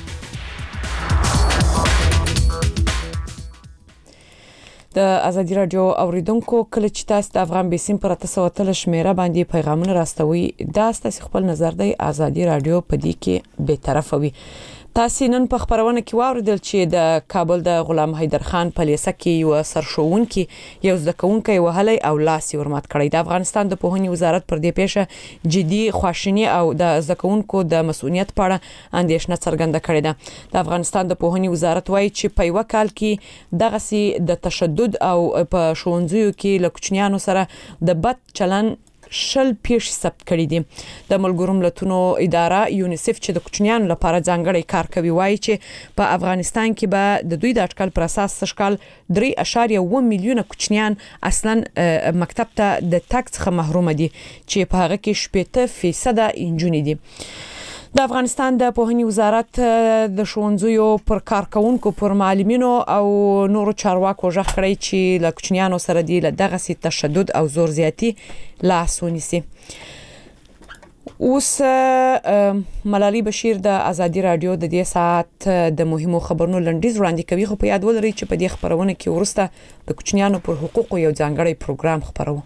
د ازادي رادیو اوریدونکو کله چې تاسو د افغان بیسیم پر 813 شمیره باندې پیغامونه راستوي دا تاسو خپل نظر دی ازادي رادیو په دې کې به طرفه وي. تاسو نن په خبرونه کې واوریدل چې د کابل د غلام حیدر خان په لیسه کې یو سرښوونکي یو زدهکونکي وهلی او لاس ورمات کړی. د افغانستان د پوهنې وزارت پر دې پیښه جدي خواشینی او د زدهکونکو د مسؤلیت په اړه اندېښنه څرګنده کړې ده. د افغانستان د پوهنې وزارت وایي چې په یو کال کې دغه سي د تشدد او په ښوونځیو کې له کوچنیانو سره د بد چلن شل پیښ ثبت کړي دي. د ملګرو ملتونو اداره یونیسف چې د کوچنیانو لپاره ځانګړی کار کوي وایي چې په افغانستان کې به د دوی د اټکل پر اساس سشکال 3.1 میلیونه کوچنیان اصلا مکتب ته د تګ څخه محروم دي چې په هغه کې 80% انجونې دي. د افغانستان د پوهنې وزارت د ښوونځیو پر کارکونکو پر معلمینو او نورو چارواکو ژغ کړی چې له کوچنیانو سره دی له دغه سي تشدد او زور زیاتی لاس ونیسي. اوس ملالي بشیر د ازادي رادیو د دې ساعت د مهمو خبرونو لنډیز وړاندې کوي، خو په یاد ولرئ چې په دې خبرونه کې ورسته د کوچنیانو پر حقوقو یو ځانګړی پروګرام خبرو.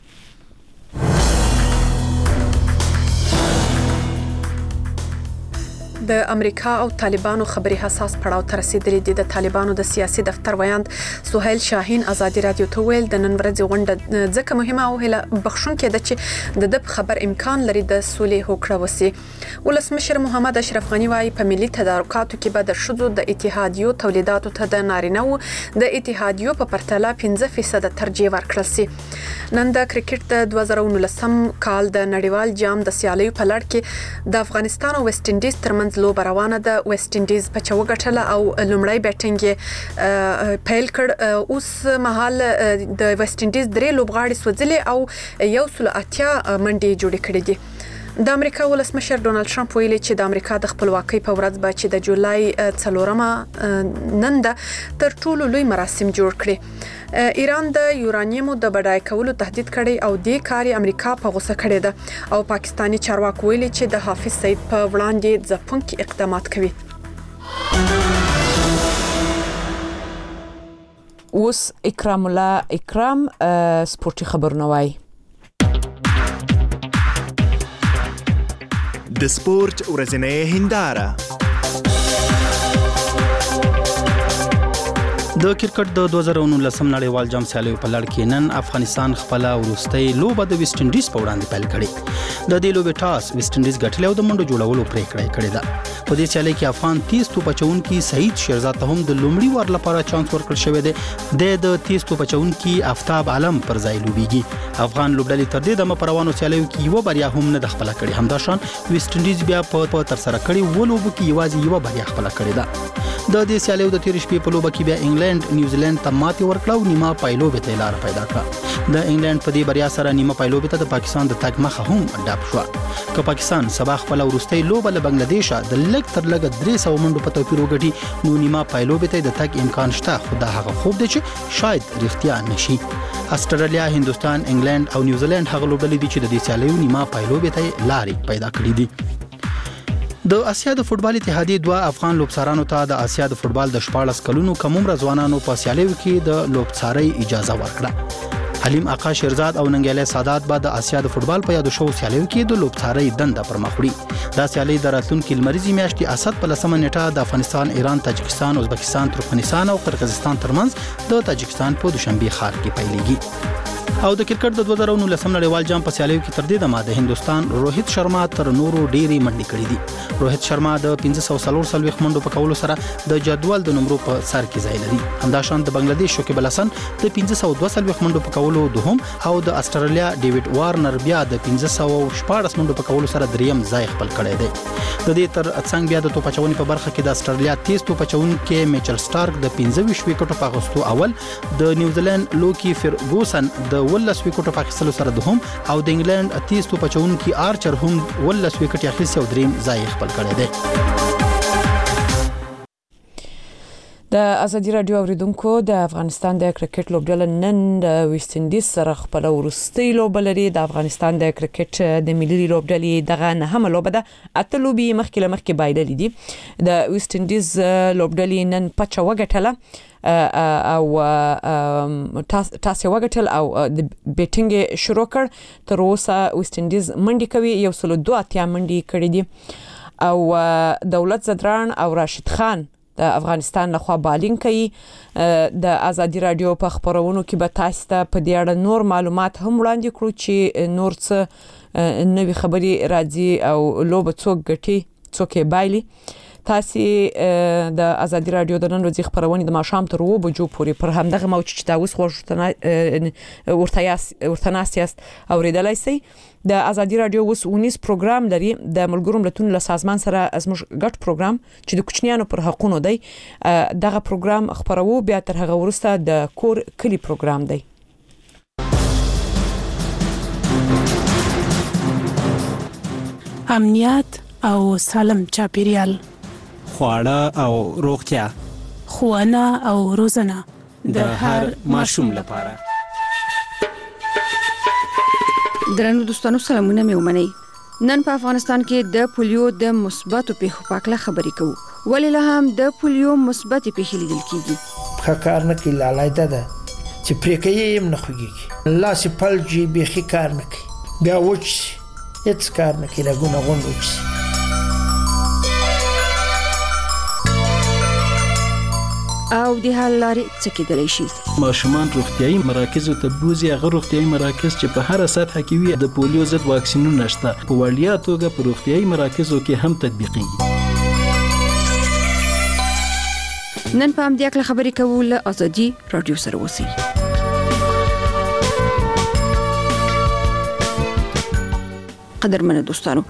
د امریکا او طالبانو خبري حساس پړاو ته رسیدلې دي. د طالبانو د سیاسي دفتر ویاند سهیل شاهین ازادي رادیو ته ویل د نن ورځې غونډه ځکه مهمه او هله بخښونکې ده چې د خبر امکان لري د سولې هوکړه وسی. ولسمشر محمد اشرف غنی وايي په ملي تدارکاتو کې به د شذو د اتحادیو تولیداتو ته د نارینه‌و د اتحادیو په پرتله 5% ترجیح ورکړل سي. نن د کرکټ د 2019 کال د نړیوال جام د سیالیو په لړ کې د افغانستان او ویسټ انډیز ترمنځ لوبه روانه ده. ویسټ انډیز په چوغټله او لومړی بیټینګ پیل کړ. اوس مهال د ویسټ انډیز درې لوبغاړي سوځلي او 180 منډې جوړې کړې دي. د امریکا ولسمشر ډونالد ټرمپ ویلي چې د امریکا د خپلواکۍ په ورځ به چې د جولای 4 نن ده تر ټولو لوی مراسم جوړ کړي. ایران د یورانیمو د بډای کولو تهدید کړي او د کاري امریکا په غوسه کړي ده او پاکستانی چارواکي ویلي چې د حافظ سعید په وړاندې ځپونکي اقدامات کوي. اوس اکرام الله اکرام سپورتي خبرونه وای. د سپورت ورځنۍ هنداره. د کرکټ د 2019 نړیوال جام سیالیو په لړ کې نن افغانستان خپل وروستۍ لوبه د ویسټ انډیز په وړاندې پیل کړې. د دې لوبې ټاس ویسټ انډیز ګټلې او د منډو جوړولو پریکړه کړې ده. په دې سیالي کې افغان 30 توپ چونکي سعید شیرزاد ته هم د لومړي وار لپاره چانس ورکړل شوی دی. د 30 توپ چونکي آفتاب عالم پر ځای لوبيږي. افغان لوبډلې تر دې د پروانو سیالیو کې یو بریا هم نه د خپل کړې. همداشان ویسټ انډیز بیا په تر سره کړې ولوبو کې یوازې یو بریا خپل کړې ده. د دې سیالیو د تیر شپې په لوبه کې بیا انګلند نیوزیلند ته ماتې ورکړه او نیمه پایلوبې ته لار پیدا کړه. د انګلند په دې بریا سره نیمه پایلوبې ته د پاکستان د تګ مخه هم ډاپ شو. که پاکستان سبا خپل وروستۍ لوبه له بنگلاديش د لګ تر لګ 300 منډو په توپیر وګټي نو نیمه پایلوبې ته د تګ امکان شته، خو دا هغه خوب دی چې شاید رښتیا نشي. استرالیا، هندستان، انګلند او نیوزیلند هغه لوبډلې دي چې د دې سیالیو نیمه پایلوبې ته لارې پیدا کړې دي. د آسیا د فوتبال اتحادیه دوه افغان لوبسارانو ته د آسیا د فوتبال د 14 کلونو کمومره ځوانانو په سیالیو کې د لوبسارۍ اجازه ورکړه. حلیم آقا شیرزاد او ننګیالی سادات به د آسیا د فوتبال په یادو شو سیالیو کې د لوبسارۍ دنده پر مخ وړي. دا سیالي د راتلونکي لمریزي میاشتې اسد په 10 نیټه د افغانستان، ایران، تاجکستان، ازبکستان، ترکمنستان او قرغیزستان ترمنځ د تاجکستان په دوشنبه ښار کې پیلېږي. او د کرکټ د 2019 نړیوال جام په سیالیو کې تر دې دمه د هندستان روهیت شرما تر نورو ډېری منډې کړې دي. روهیت شرما د 540 منډو په کولو سره د جدول د نمرو په سر کې ځای لري. همداشان د بنگلاديش شوکیب الحسن د 542 منډو په کولو دوهم او د استرالیا ډیوډ وارنر بیا د 514 منډو په کولو سره دریم ځای خپل کړی دی. د دې تر څنګ بیا د توپچونې په برخه کې د استرالیا تیز توپچونکي میچل سټارک د 15 وکټو په اخیستو اول، د نیوزیلند لوکی فرګوسن د 12 وکټو په اخیستلو سره دوهم او د انګلند تیز توپچونکي آرچر هم 12 وکټ اخیستي او دریم ځای خپل کړی دی. د ازادي رادیو اوریدونکو د افغانستان د کرکټ لوبډله نن د ویسټ انډیز سره خپل وروستۍ لوبه لري. د افغانستان د کرکټ د ملي لوبډلې دغه نهمه لوبه ده. اته لوبي مخکې بایللې دي. د ویسټ انډیز لوبډلې نن پچه وګټله او تاسو وګټل او د بیټینګ شروع کړ. تر اوسه ویسټ انډیز منډي کوي 102 منډي کړې دي او دولت زدران او راشد خان د افغانستان لخوا بالینګ کوي د ازادي رادیو په خبرونو کې به تاسو ته په دې اړه نور معلومات هم وړاندې کړو چې نور څه نوې خبري راځي او لوب څوک غټي څوک بایلي. تاسو د ازادي رادیو د نن ورځې خبرونه د ماشام تر 2 بجو پورې پر همدغه موج چې تاسو ورته ناسیاست اوریدلای شئ. د ازادي رادیو اوس 19 پروګرام لري د ملګرو ملتونو له سازمان سره زموږ ګډ پروګرام چې د کوچنیانو پر حقوقو دی. دغه پروګرام خبرو بیا تر هغه وروسته د کور کلی پروګرام دی. امنیت او سالم چاپیریال، خواړه او روغتیا، ښوونه او روزنه د هر ماشوم لپاره. درنو دوستانو سلامونه مې ومنئ. نن په افغانستان کې د پولیو د مثبتو پیښو په اړه خبرې کوو. ولې له هم د پولیو مثبتې پیښې لیدل کیږي؟ ښه کار نه کوي، لالایده ده چې پرې کوي هم نه خوږیږي، لاس پلجي بیخي کار نه کوي، بیا وچ هیڅ کار نه کوي، رګونه غونډ وچ شي. او د حل لارې څه کېدلی شي؟ ماشومان روغتیايي مراکزو ته بوزي. هغه روغتیايي مراکز چې په هر سطح کې وي د پولیو ضد واکسینونه شته، په وړیا توګه په روغتیايي مراکزو کې هم تطبیقېږي. نن په همدې اړه خبرې کوو له ازادي رادیو سره. اوسئ. قدرمنو دوستانو،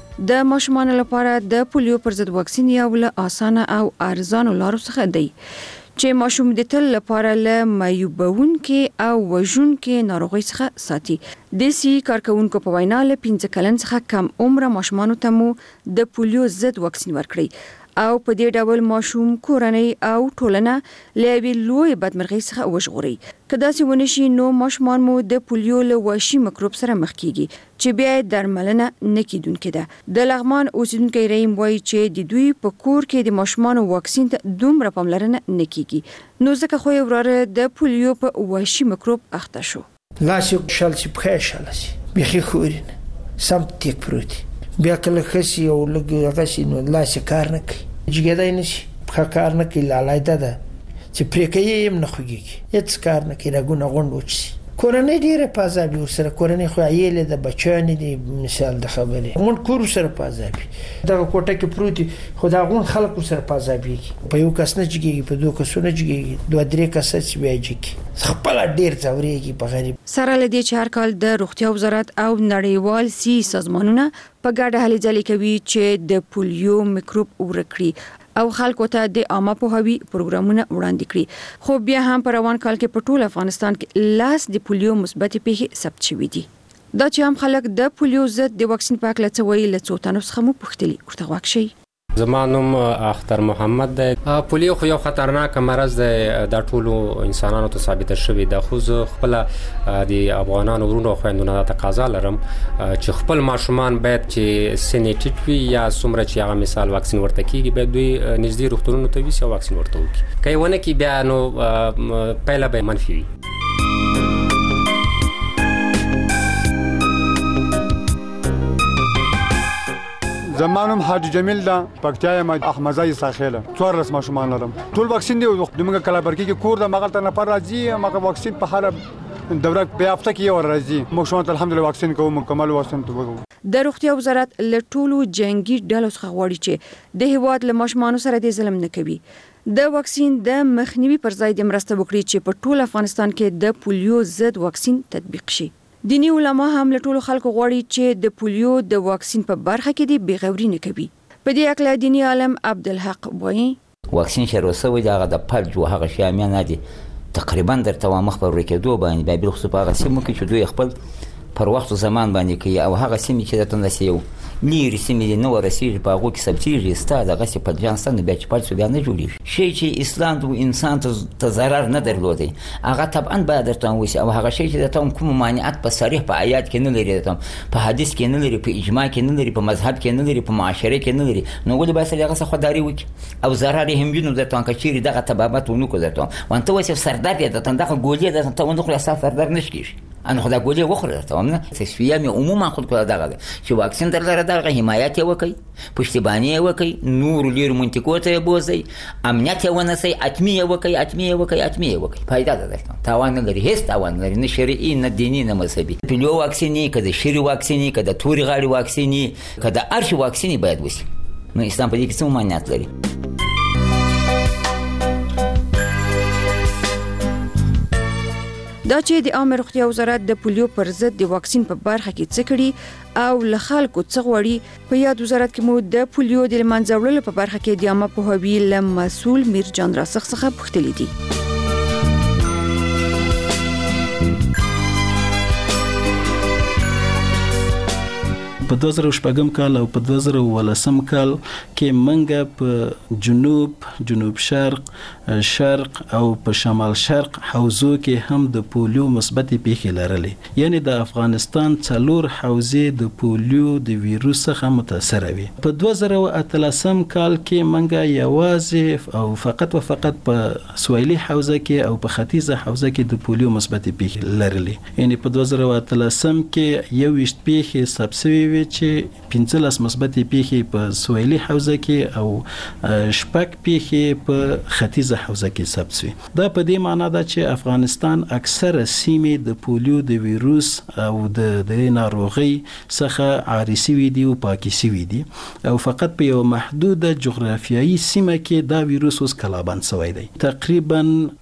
د ماشومان لپاره د پولیو پر ضد واکسین یو له اسانه او ارزانه لارو څخه دی چې ماشوم د تل لپاره له معیوبونکې او وژونکې ناروغۍ څخه ساتي. د سی کارکونکو په وینا له 15 کلن څخه کم عمر ماشومان ته مو د پولیو ضد واکسین ورکړي او په دې ډول ماشوم کورنۍ او ټولنه له وی لوی بدمرغۍ څخه وژغوري. کدا چې ونشي نو ماشومان مو د پولیو له وحشي میکروب سره مخ کیږي چې بیا درملنه نکیدونکې ده. د لغمان اوسیدونکو رحیم وایي چې د دوی په کور کې د ماشومان واکسین ته دومره پاملرنه نکیږي، نو ځکه خو یې وراره د پولیو په وحشي میکروب اخته شو. لاس یې شل شي په شل شي بيخي خورين سم تیک پروتي بیا کله خسي او لګ غشي نو لاس کار نه کوي، جګیدای نشي، کار نه کوي، لالایده ده چې پرې کوي هم نه خوږیږي، هیڅ کار نه کوي، رګونه غونډ وچ. کورنۍ ډیره پازابي ورسره، کورنۍ خو عیله د بچیانې دی، مثال د خبرې غون کور سره پازابي، دغه کوټه کې پروتي خو دا غون خلک سره پازابي په یو کس نه جګیږي، په دوه کسونه جګیږي، دوه درې کس چې بیا جګي خپل ډیر ځوريږي په غریب. سره لدی چې هر کال د روغتیا وزارت او نړیوال سی سازمانونه په ګډه هلې ځلې کوي چې د پولیو میکروب ورکړي او خلکو ته د عامه پوهاوي پروګرامونه وړاندې کړي. خو بیا هم په روان کال کې په ټول افغانستان کې لاس د پولیو مثبتې پیښې ثبت شوې دي. دا چې هم خلک د پولیو ضد د واکسین په اړه څه وایي له څو تنو څخه مو پوښتلي، ورته غوږ شئ. زما نوم اختر محمد دی. پولیو خو یو خطرناک مرض دی، د ټولو انسانانو ته ثابت شوی د خو خپل د افغانانو ورونو خويندونو ته تقاضا لرم چې خپل ماشومان باید چې سینیټیټ وي یا څومره چې هغه مثال واکسین ورته کیږي باید دوی نږدې روغتونونو ته وي او واکسین ورته وکړي. کای ونه کی بیا نو پهلا به منفي وي. زمانم حاجی جمیل دا پکتیا ما احمدزای ساخیله څوار رس ماشومان لرم ټول واکسین دی دمګه کلابرکی کې کور د مغل ته نه پر راځي مګه واکسین په هر دوره په هفته کې یو راځي ماشومان الحمدلله واکسین کوم مکمل واکسین ته وګورم. د روغتیا وزارت له ټولو جنگي ډلو څخه غواړي چې د هیواد له ماشومان سره د ظلم نه کوي، د واکسین د مخنیوي پر ځای د مرسته وکړي چې په ټول افغانستان کې د پولیو ضد واکسین تطبیق شي. دینی علما هم له ټولو خلکو غواړي چې د پولیو د واکسین په برخه کې د بیغوري نه کوي. په دې اړه دینی عالم عبدالحق وایي واکسین شروع شوی دی، هغه د پلج او هغه شیامیان دي تقریبا درته مخ پر ورکېدو باندې به بل خصوص په هغه سیمو کې چې دوی خپل پر وخت زمان باندې کوي او هغه سیمې چې د تنسیو لري سیمې نو ورسیږي په هغه کې سبسیډي ستاده غسي په ځانستان بیا چې پاتې بیا نه جوړیږي شي چې اسلام د انسان ته ضرر نه درلودي هغه طبعا باید درته وایي او هغه شي چې د کوم مانعات په صریح په آیات کې نه لري، په حدیث کې نه لري، په اجماع کې نه لري، په مذهب کې نه لري، په معاشره کې نه لري، نو ولې باید هغه څه خداري وکړي او ضرر هم وینو درته کچېری دغه تبابت ونکو درته وانته وایي سردار دې ته دغه ګولې درته ونه خو اساس سردار نشکیږي. انا خدا ګولې وخوره ته نه تصفیه مې عموما خود کړه دغه چې واکسین درلره دغه حمایت یې وکړي پښتیبانی یې وکړي نور لیر منطقو ته بوزي امنیت یې ونسي اتمی یې وکړي فائدہ ده تاوان نه لري هیڅ تاوان نه لري نه شرعي نه دیني نه مذهبي پلیو واکسیني کده شری واکسیني کده توري غاړي واکسیني کده ارشي واکسیني باید وشي نو اسلام په دې کې څه معنی لري دا چې د عامه روغتیا وزارت د پولیو پر ضد د واکسین په برخه کې څه کړي او له خلکو څه غواړي په یاد وزارت کې مو د پولیو د منځه وړلو په برخه کې د عامه پوهاوي له مسؤل میرجان راسخ څخه پوښتلي دي. په 2014 کال او په 2018 کال کې منګه په جنوب شرق او په شمال شرق حوزو کې هم د پولیو مثبت پیښې لرلې یعنی د افغانستان 4 حوزې د پولیو د ویروس څخه متاثر وي. په 2013 کال کې منګه یوازې او فقط په سویلي حوزه کې او په ختیځه حوزه کې د پولیو مثبت پیښې لرلې یعنی په 2013 کې 21 پیښې سبسوي چې 15 مثبت پیښې په سویلي حوزه کې او 6 پیښې په ختیځه حوزه کې ثبت شوې. دا په دې معنی ده چې افغانستان اکثره سیمې د پولیو د ویروس او د ناروغي څخه عاري شوي دي او پاکي شوي دي او فقط په یو محدوده جغرافیایي سیمه کې دا ویروس اوس کلابند شوی دی. تقریبا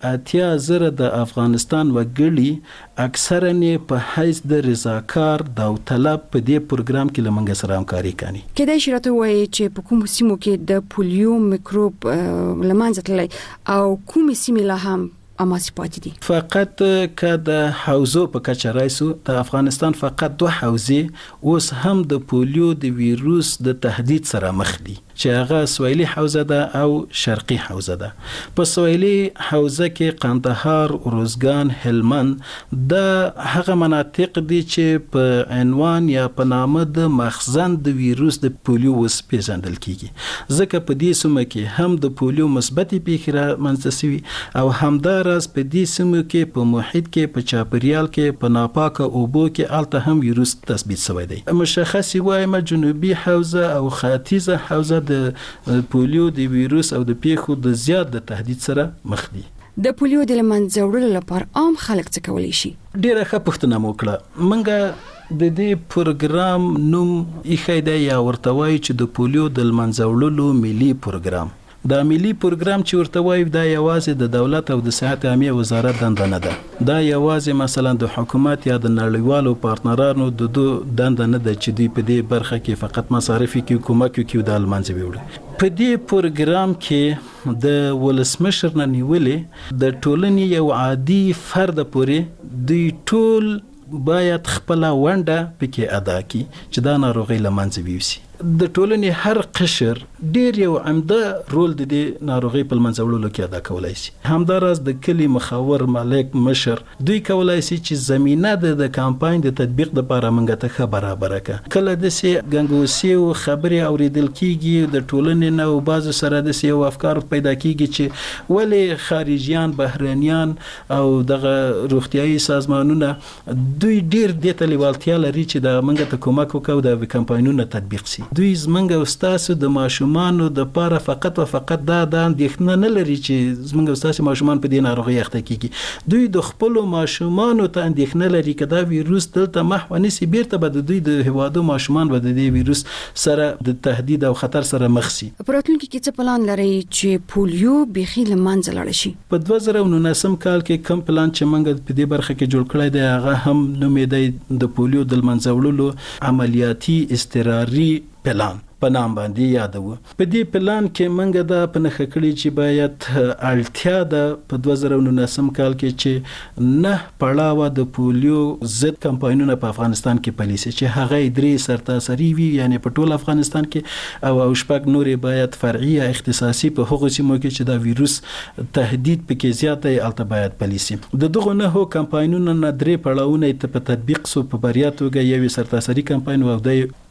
80,000 د افغانستان وګړي اکثرا په حیث د رضاکار داوطلب په دې پروګرام کې لمنګ سره همکاري کوي. کله چې راته وایي چې په کوم سیمو کې د پولیو میکروب لمانځه تللی او کوم سیمې لا هم اماسي پاتې دي. فقط که د حوزو په کچه رایسو د افغانستان فقط 2 حوزې اوس هم د پولیو د ویروس د تهدید سره مخ دي چې هغه سویلي حوزه ده او شرقي حوزه ده. په سویلي حوزه کې قندهار، روزګان، هلمند د هغه مناطق دي چې په عنوان یا په نامه د مخزن د ویروس د پولیو وس پیژندل کیږي. ځکه په دې سیمه کې هم د پولیو مثبت پیښې رامنځته شوي او همداراز په دې سیمه کې په محیط کې په چاپریال کې په ناپاکه اوبو کې الته هم ویروس تثبیت شوی دی. مشخصي وایم جنوبي حوزه او ختیځه حوزه د پولیو د ویروس او د پیښو د زیات د تهدید سره مخ دي. د پولیو د منځه وړلو لپاره عام خلک څه کولی شي؟ ډیره ښه پوښتنه مو کړه. منګه د دې پروګرام نوم ایښی دی یا ورته وایي چې د پولیو د منځه وړلو ملي پروګرام. دا ملي پروګرام چې ورته وایي دا یوازې د دولت او د صحت عامه وزارت دنده نه ده. دا یوازې مثلا د حکومت یا د نړیوالو پارتنرانو د دنده نه ده چې دوی په دې برخه کې فقط مصارف کې کومک کوي د المنځ ویوړي. په دې پروګرام کې د ولسمشر نه نیولې د ټولنې یو عادي فرد پورې دوی ټول باید خپل ونده پکې ادا کړي چې دا ناروغي لمنځه ویوسي. د ټولنې هر قشر ډیر یو عمده رول د دې ناروغي په منځ وړلو کې ادا کولای شي. همداراز د کلی مخاور مالک مشر دوی کولای شي چې زمينه د کمپاین د تطبیق لپاره منګه ته برابر کړي. کله د سي غنګوسی او خبري اوریدل کیږي د ټولنې نو بعض سره د سي افکار پیدا کیږي چې ولی خارجيان بهرانيان او دغه روغتيایي سازمانونه دوی ډیر د تلیوالتیا لري چې د منګه ته کومک وکړي د کمپاینونو تطبیق شي. دوی زمنګ استاسو د ماشومان د لپاره فقط دا اندېښنه نه لري چې زمنګ استاسو ماشومان په دې ناروغي اخته کیږي. دوی د خپل ماشومان ته اندېښنه لري چې دا ویروس دلته محو نسی بیرته به دوی د هوادو ماشومان به د دې ویروس سره د تهدید او خطر سره مخ شي. پراتونکو کې څه پلان لري چې پولیو بيخي لمنځه لاړ شي؟ په 2019 کال کې کوم پلان چې موږ په دې برخه کې جوړ کړی دی هغه هم نومې دی د پولیو د منځه وړلو عملیاتي اضطراري پلان په نام باندې یادو. په دې پلان کې منګه دا په نخښه کړی چې باید اړتیا ده په 2019 کال کې چې نه پړاوه د پولیو ضد کمپاینونه په افغانستان کې پالیسي چې هغه 3 سرتاسري وي یعنی په ټول افغانستان کې او شپږ نورې باید فرعي یا اختصاصي په هغو سیمو کې چې دا ویروس تهدید پکې زیاته الته باید پالیسي. د دغه نه هو کمپاینونه نه 3 پړاوونه په تطبیق سو په بریا توګه یو سرتاسري کمپاین او د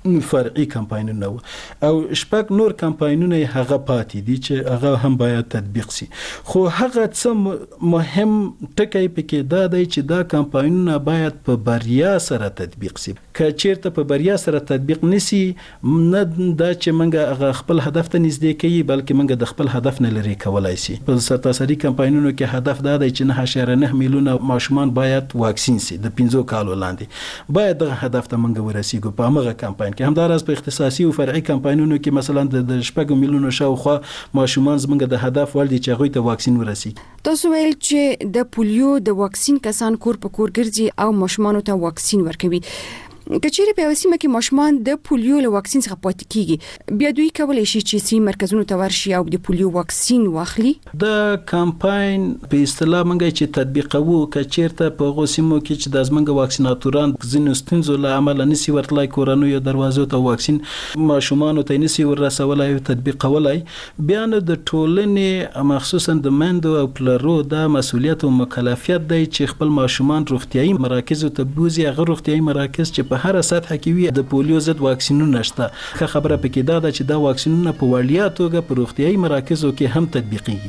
فرعي کمپاینونه او شپږ نور کمپاینونه هغه پاتې دي چې هغه هم باید تطبیق شي. خو هغه څه مهم ټکی پکې دا دی چې دا کمپاینونه باید په بریا سره تطبیق شي. که چیرته په بریا سره تطبیق نشي نه دا چې موږ هغه خپل هدف ته نږدې کوي بلکې موږ د خپل هدف نه لري کولای شي. په سرتاسري کمپاینونو کې هدف دا دی چې 9.9 میلیونه ماشومان باید واکسین شي د 15 کالو لاندې. باید دغه هدف ته موږ ورسیږو په هغه کمپاین کې. همداراز په اختصاصي او فرعي کمپاینونو کې مثلا د 6 میلیونو شاوخوا ماشومان زموږ د هدف ول دي چې هغوی ته واکسین ورسیږي. تاسو ویل چې د پولیو د واکسین کسان کور په کور ګرځي او ماشومان ته واکسین ورکوي. کچېره په وسیمه کې ماشومان د پولیو له واکسین څخه پاتې کیږي بیا دوی کولای شي چې سي مرکزونو ته ورشي او د پولیو واکسین واخلي. د کمپاین په اصطلاح موږ چې تطبیقوو کچېرته په غوسیمو کې چې د زمنګ واکسیناتوران ځینو ستونزو له امله نسی ورتلای کورونو دروازو ته واکسین ماشومان ته نسی ورسولای او تطبیقولای بیا نو د ټولنې مخصوصا د مندو او پلرو د مسولیت او مکلفیت دی چې خپل ماشومان روغتيایي مراکز ته بوزي. هغه روغتيایي مراکز چې په هر سطح کې وي د پولیو ضد واکسینونه شته. ښه خبره پکې دا ده چې دا واکسینونه په وړیا توګه په روغتيایي مراکزو کې هم تطبیقېږي.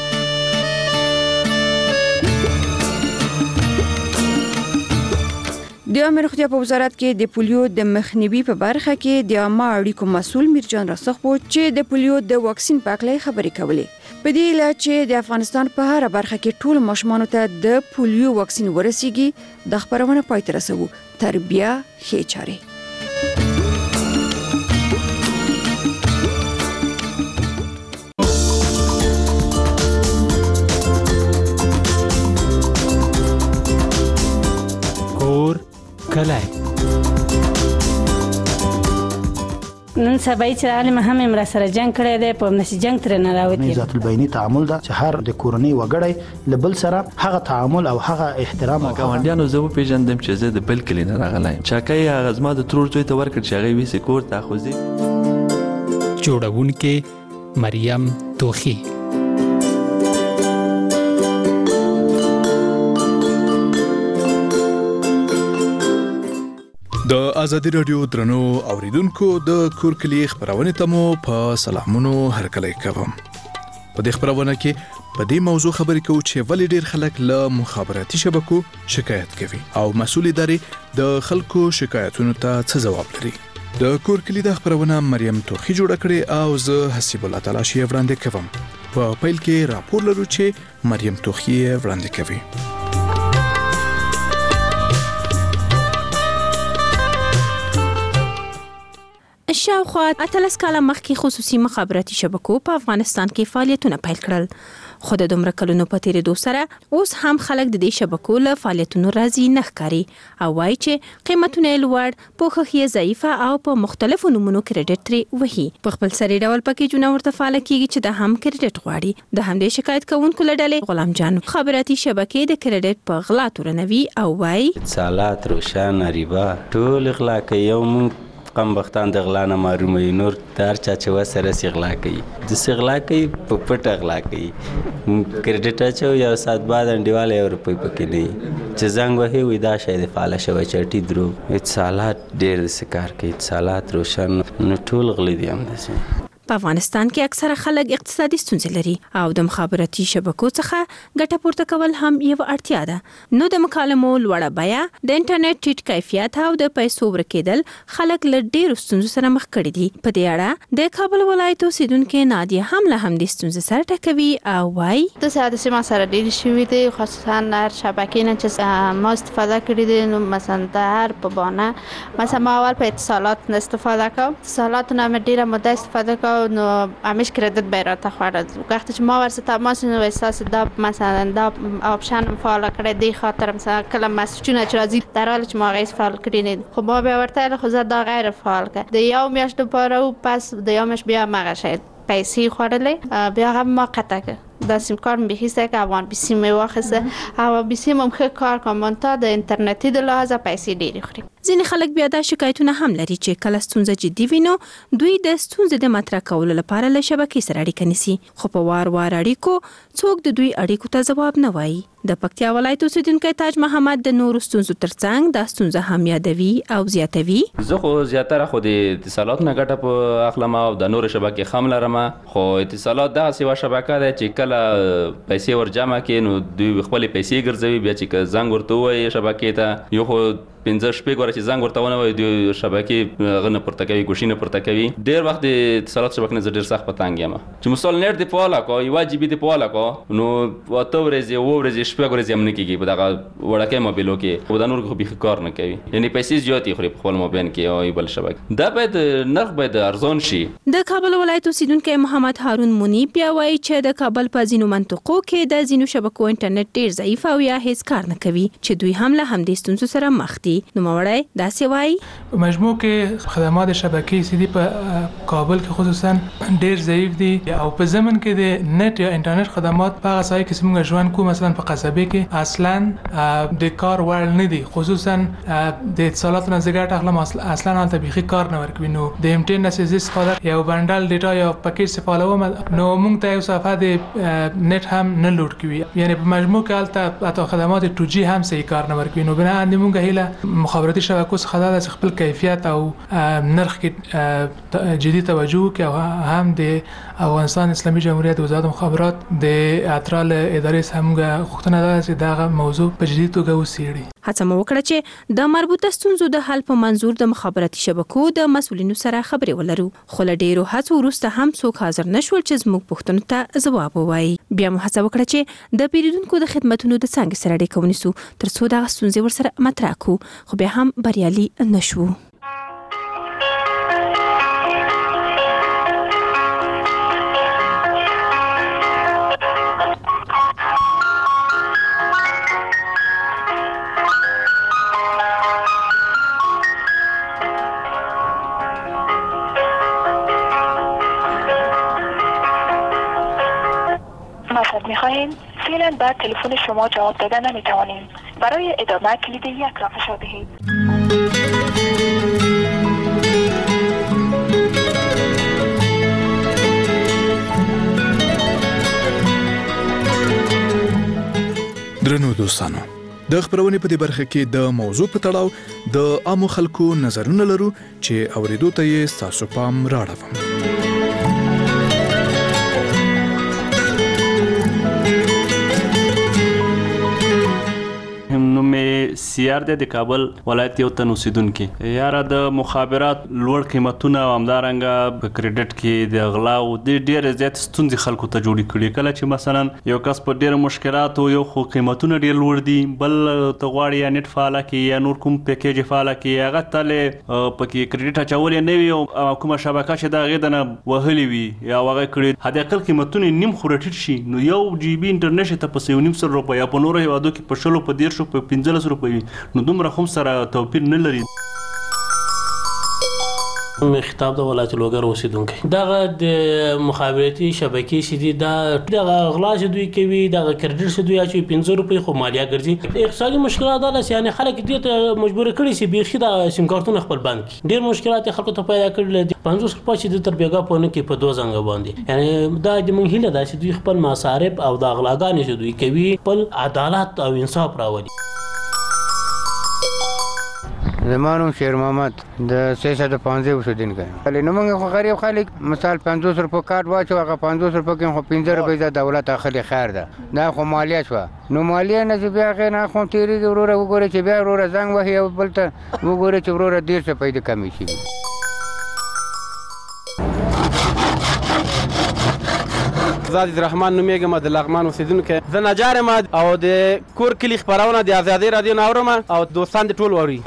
د عامه روغتیا په وزارت کې د پولیو د مخنیوي په برخه کې د عامه اړیکو مسؤل میرجان راسخ وو چې د پولیو د واکسین په اړه خبرې کولې. په دې لاره چې د افغانستان په هر برخه کې ټول ماشومان ته د پولیو واکسین ورسیږي د خبرونه پای ته رسوو. تربیه ښه چاره. کور کلای نن سبا چې عالم هم امر سره جنگ کړی دی په نشي جنگ تر نه راوتی. ذات البینی تعامل دا چې هر د کورنۍ وګړی لبل سره هغه تعامل او هغه احترام او ګاونډیانو زه پیژندم چې زه د بل کلی نه راغلایم. چاکای هغه زما د ترور زوی ته ورکړ چې هغه ویسي کور ته خوځي. جوړونکې مریم توخی. د ازادي رادیو درنو اوریدونکو د کورکلی خبرونه تمو په سلامونو هرکلی کوم. په دې خبرونه کې په دې موضوع خبرې کوو چې ولې ډېر خلک له مخابراتي شبکو شکایت کوي او مسؤل ادارې د خلکو شکایتونو ته څه جواب لري. د کورکلی د خبرونه مریم توخی جوړ کړي او زه حسیب الله تعالی شی وړاندې کوم. په پیل کې راپور لرو چې مریم توخی وړاندې کوي. شاوخوا 13 کاله مخکې خصوصي مخابراتي شبکو په افغانستان کې فعالیتونه پیل کړل. خو د دومره کلونو په تیریدو سره اوس هم خلک د دې شبکو له فعالیتونو راضي نه ښکاري او وایي چې قیمتونه یې لوړ، پوښښ ضعیفه او په مختلفو نومونو کریډټ ترې وهي. په خپل سري ډول پکیجونه ورته فعال کیږي چې د هم کریډټ غواړي. د همدې شکایت کوونکو له ډلې غلام جان خبراتي شبکې د کریډټ په غلا تورنوي او وایي اتصالات، روشن، ریبا ټول غلا کوي. یو قم بختان د غلا نه معلومه نور دار چا چې وسره سغلا کوي د سغلا کوي په پټه غلا کوي. کریډټ چې یو سات بعد انډیواله یو روپۍ پکې نه چې زنګ وهي وي دا شاید فعال شوی چټي درو. اتصالات ډېر سکار کوي، اتصالات، روشن نو ټول غلي دي هم دي. په افغانستان کې اکثره خلک اقتصادي ستونزې لري او د مخابراتي شبکو څخه ګټه پورته کول هم یو اړتیا ده. نو د مکالمو لوړه بیه، د انټرنیټ ټیټ کیفیت او د پیسو ورکېدل خلک له ډېرو ستونزو سره مخ کړي دي. په دې اړه د کابل ولایت اوسیدونکو نادیه هم له همدې ستونزې سره ټکوي او وایي د ساده ما سره ډېر شوي دي، خصوصا هر شبکې نه چې ما استفاده کړې دي. نو مثلا د هر په بانه مثلا ما اول په اتصالات نه استفاده کوم، اتصالات نه مې ډېره مده استفاده کوم نو همیش کریدت بیراته خوارد. وقتی که ما ورسه تماس نو احساس دا مثلا دا آپشن فعال کړی دی خاطر مثلا کله مسجونه چې راځي در حالی چې ما غیس فعال کړی خو ما به ورته خو دا غیر فعال کړ د یو میاشت لپاره او پس د یو میاشت بیا مغه شاید پیسې خوړلې بیا هم ما قطع کړ. دا سیم کارت بهیسته که افغان بیسیم واخسته او بیسیم هم ښه کار کوم تا د انټرنیټي د لحاظه پیسې ډېرې خوري. ځینې خلک بیا دا شکایتونه هم لري چې کله ستونزه جدي وي نو دوی د ستونزې د مطرح کولو لپاره له شبکې سره اړیکه نیسي، خو په وار اړیکو څوک د دوی اړیکو ته ځواب نه وایي. د پکتیا ولایت اوسیدونکی تاج محمد د نورو ستونزو ترڅنګ دا ستونزه هم یادوي او زیاتوي. زه خو زیاتره خو د اتصالات نه ګټه په اخلم او د نور شبکې خام لرم، خو اتصالات دغه سیوا شبکه ده چې کله پیسې ور جمع کړي نو دوی خپل پیسې ګرځوي، بیا چې زنګ ورته وایي شبکې ته یو خو 15 شپې ګوره چې زنګ ورته ونه وایي دوی شبکې غنه پورته کوي، ګوشي نه پورته کوي. ډېر وخت د اتصالات شبکې نه ډېر سخت په تنګ یم چې مثال نیټ دی په والا کو 1 جی بي دی په والا کو نو وته ورځي و ورځي شپه ورځي هم نه کیږي په دغه وړکې موبایلو کې، او د نور خو به کار نه کوي، یعنی پیسې زیاتې خوري په خپل موبایل کې او بل شبکې. دا باید نرخ باید ارزان شي. د کابل ولایت اوسیدونکی محمد هارون مونی بیا وایي چې د کابل په ځینو منطقو کې د ځینو شبکو انټرنیټ ډېر ضعیف او یا هیڅ کار نه کوي چې دوی هم له همدې ستونزو سره مخ دي. نو موړی داسې وایي په مجموع کې خدمات شبکې سیدي په کابل کې خصوصا ډېر ضعیف دي، او په زمن کې د نت یا انټرنیټ خدمات په هغه ځای کې چې موږ ژوند کوو مثلا په قصبې کې اصلا د کار وړ نه دي، خصوصا د اتصالات نه زګټ اخلم اصلا هلته بيخي کار نه ورکوي. نو د امټین نه سیز استفاده یو بندل ډیټا یا پکیج استفاده نو موږ ته یو صفحه د نت هم نه لوډ کوي، یعنی په مجموع کې هلته اته خدمات 2G هم صحیح کار نه ورکوي. نو بنا اندې موږ هیله مخابراتي شبکو څخه دا د خپل کیفیت او نرخ کې جدي توجه کوي، او هم د افغانستان اسلامي جمهوریت وزارت مخابرات د اترال ادارې څخه غوښتنه ده چې دا موضوع په جدي توګه وڅېړي. هڅه مو وکړه چې د مربوطه ستونزو د حل په منظور د مخابراتي شبکو د مسؤلینو سره خبرې ولرو، خو له ډیرو هڅو وروسته هم څوک حاضر نشول چې زموږ پوښتنو ته ځواب ووایي. بیا مو هڅه وکړه چې د پیرودونکو د خدماتو د څنګه سره اړیکه ونیسو ترڅو دغه ستونزې ورسره مطرح کړو، خو بیا هم بریالي نشو. می‌خواهیم فعلا بعد تلفن شما جواب دادن نمی‌توانیم. برای ادامه کلید 1 را فشار دهید. درنو دوستانو، د خبرونې په دې برخه کې د موضوع په تړاو د عامو خلکو نظرونه لرو چې اوریدو ته یې تاسو پام راړوم. سیار د کابل ولایت یو تن اوسیدونکو یاره د مخابرات لوړ قیمتونه او همدارنګه په کریډټ کې د غلا او د ډیر زیات ستونزې خلکو ته جوړې کړي. کله چې مثلا یو کس په ډیر مشکلات او یو خو قیمتونه ډیر لوړ دي، بل ته غواړي یا نت فعال کې یا نور کوم پیکیج فعال کې هغه تل پکې کریډټ اچول نه وي او کومه شبکه چې دا غیدنه وهلي وي یا هغه کړي هدا کل قیمتونه نیم خورټ شي، نو 1 جی بي انټرنیټ ته په 900 روپیا یا په نور هیوادو کې په 100 په 150 په 1500 روپیا نو دومره هم سره توپیر نه لري. خطاب د ولایت لوګر اوسیدونکو دغه د مخابراتي شبکې سیدي دغه غلا چې دوی کوي، دغه کریډټ چې دوی اچوي 15 روپۍ خو مالیه ګرځي. اقتصادي مشکلات دا یعنی خلک دې ته مجبور کړي چې بیخي د سیم کارتونه خپل بند کړي. ډیر مشکلات خلکو ته پیدا کړل. 50 روپۍ چې د تر بیګا پونه کې په 2 زنګ باندې، یعنی دا د مونږ هیله ده چې دوی خپل مصارف او د غلاګانې چې دوی کوي خپل عدالت او انصاف راولي. زمانو شیر محمد د 615 اوسیدونکو کله نو موږ خو غریب خلک مثال 500 روپے کارت واچو، هغه 500 روپے کې خو 15 روپے د دولت اخلي خیر ده، دا خو مالیه شو. نو مالیه نه چې بیا غیر نه خو تیری وروره وګوره چې بیا وروره زنګ وهي او بل ته وګوره چې وروره ډیر څه پیدا کمی شي. زاد الرحمن نومیږم د لغمان اوسیدونکو، زه نجار یم او د کور کلی خبرونه د ازادي رادیو ناورم او دوستان د ټول ووري.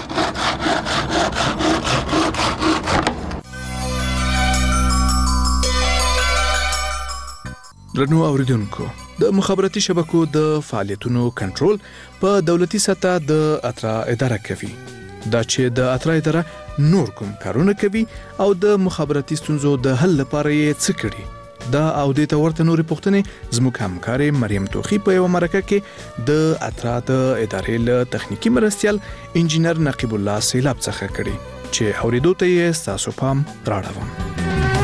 درنو اوریدونکو، د مخابراتي شبکو د فعالیتونو کنټرول په دولتي سطح د اترا اداره کوي. دا چې د اترا اداره نور کوم کارونه کوي او د مخابراتي ستونزو د حل لپاره یې څه کړي، دا او د تورته نوري پوښتنې زموږ همکارې مریم توخی په یو مرکه کې د اترا د ادارې له تخنیکی مرستیال انجینر نقیب الله سیلاب څخه کړي چې اوریدو ته یې تاسو پام راړوم.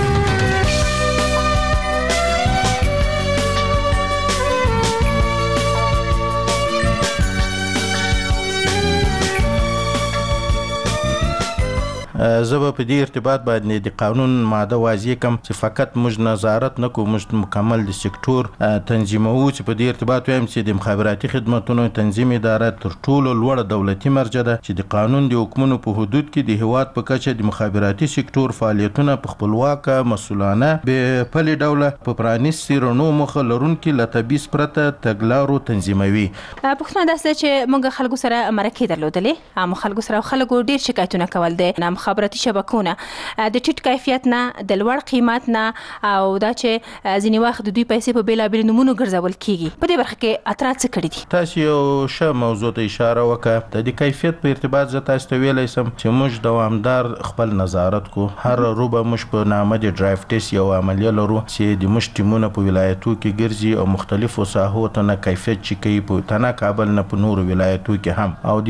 زه به په دې ارتباط باندې د قانون ماده واضح کوم چې فقط موږ نظارت نه کوو، موږ مکمل د سکتور تنظیموو چې په دې ارتباط وایم چې د مخابراتي خدماتونو تنظیم اداره تر ټولو لوړه دولتي مرجع ده چې د قانون د حکمونو په حدود کې د هیواد په کچه د مخابراتي سکتور فعالیتونه په خپلواکه مسؤلانه به پلي ډول په پرانیستي رڼو مخه لرونکي له تبعیض پرته تګلارو تنظیموي. پوښتنه دا چې موږ خلکو سره مرکې درلودلې، عام خلکو سره خلکو ډیر شکایتونه کول دي مخابراتي شبکونه د ټیټ کیفیت نه، د لوړ قیمت نه، او دا چې ځینې وخت د دوی پیسې په بیلابیل نمونو ګرځول کیږي. په دې برخه کې اترا څه کړي دي؟ تاسو یو ښه موضوع ته اشاره وکړه. د کیفیت په ارتباط زه تاسو ته ویلی سم چې موږ دوامدار خپل نظارت کو. هر روبه موږ په نامه د ډرایو ټیسټ یو عملیه لرو چې د موږ ټیمونه په ولایتو کې ګرځي او مختلفو ساحو ته نه کیفیت چې کوي په تنه کابل نه په نورو ولایتو کې هم، او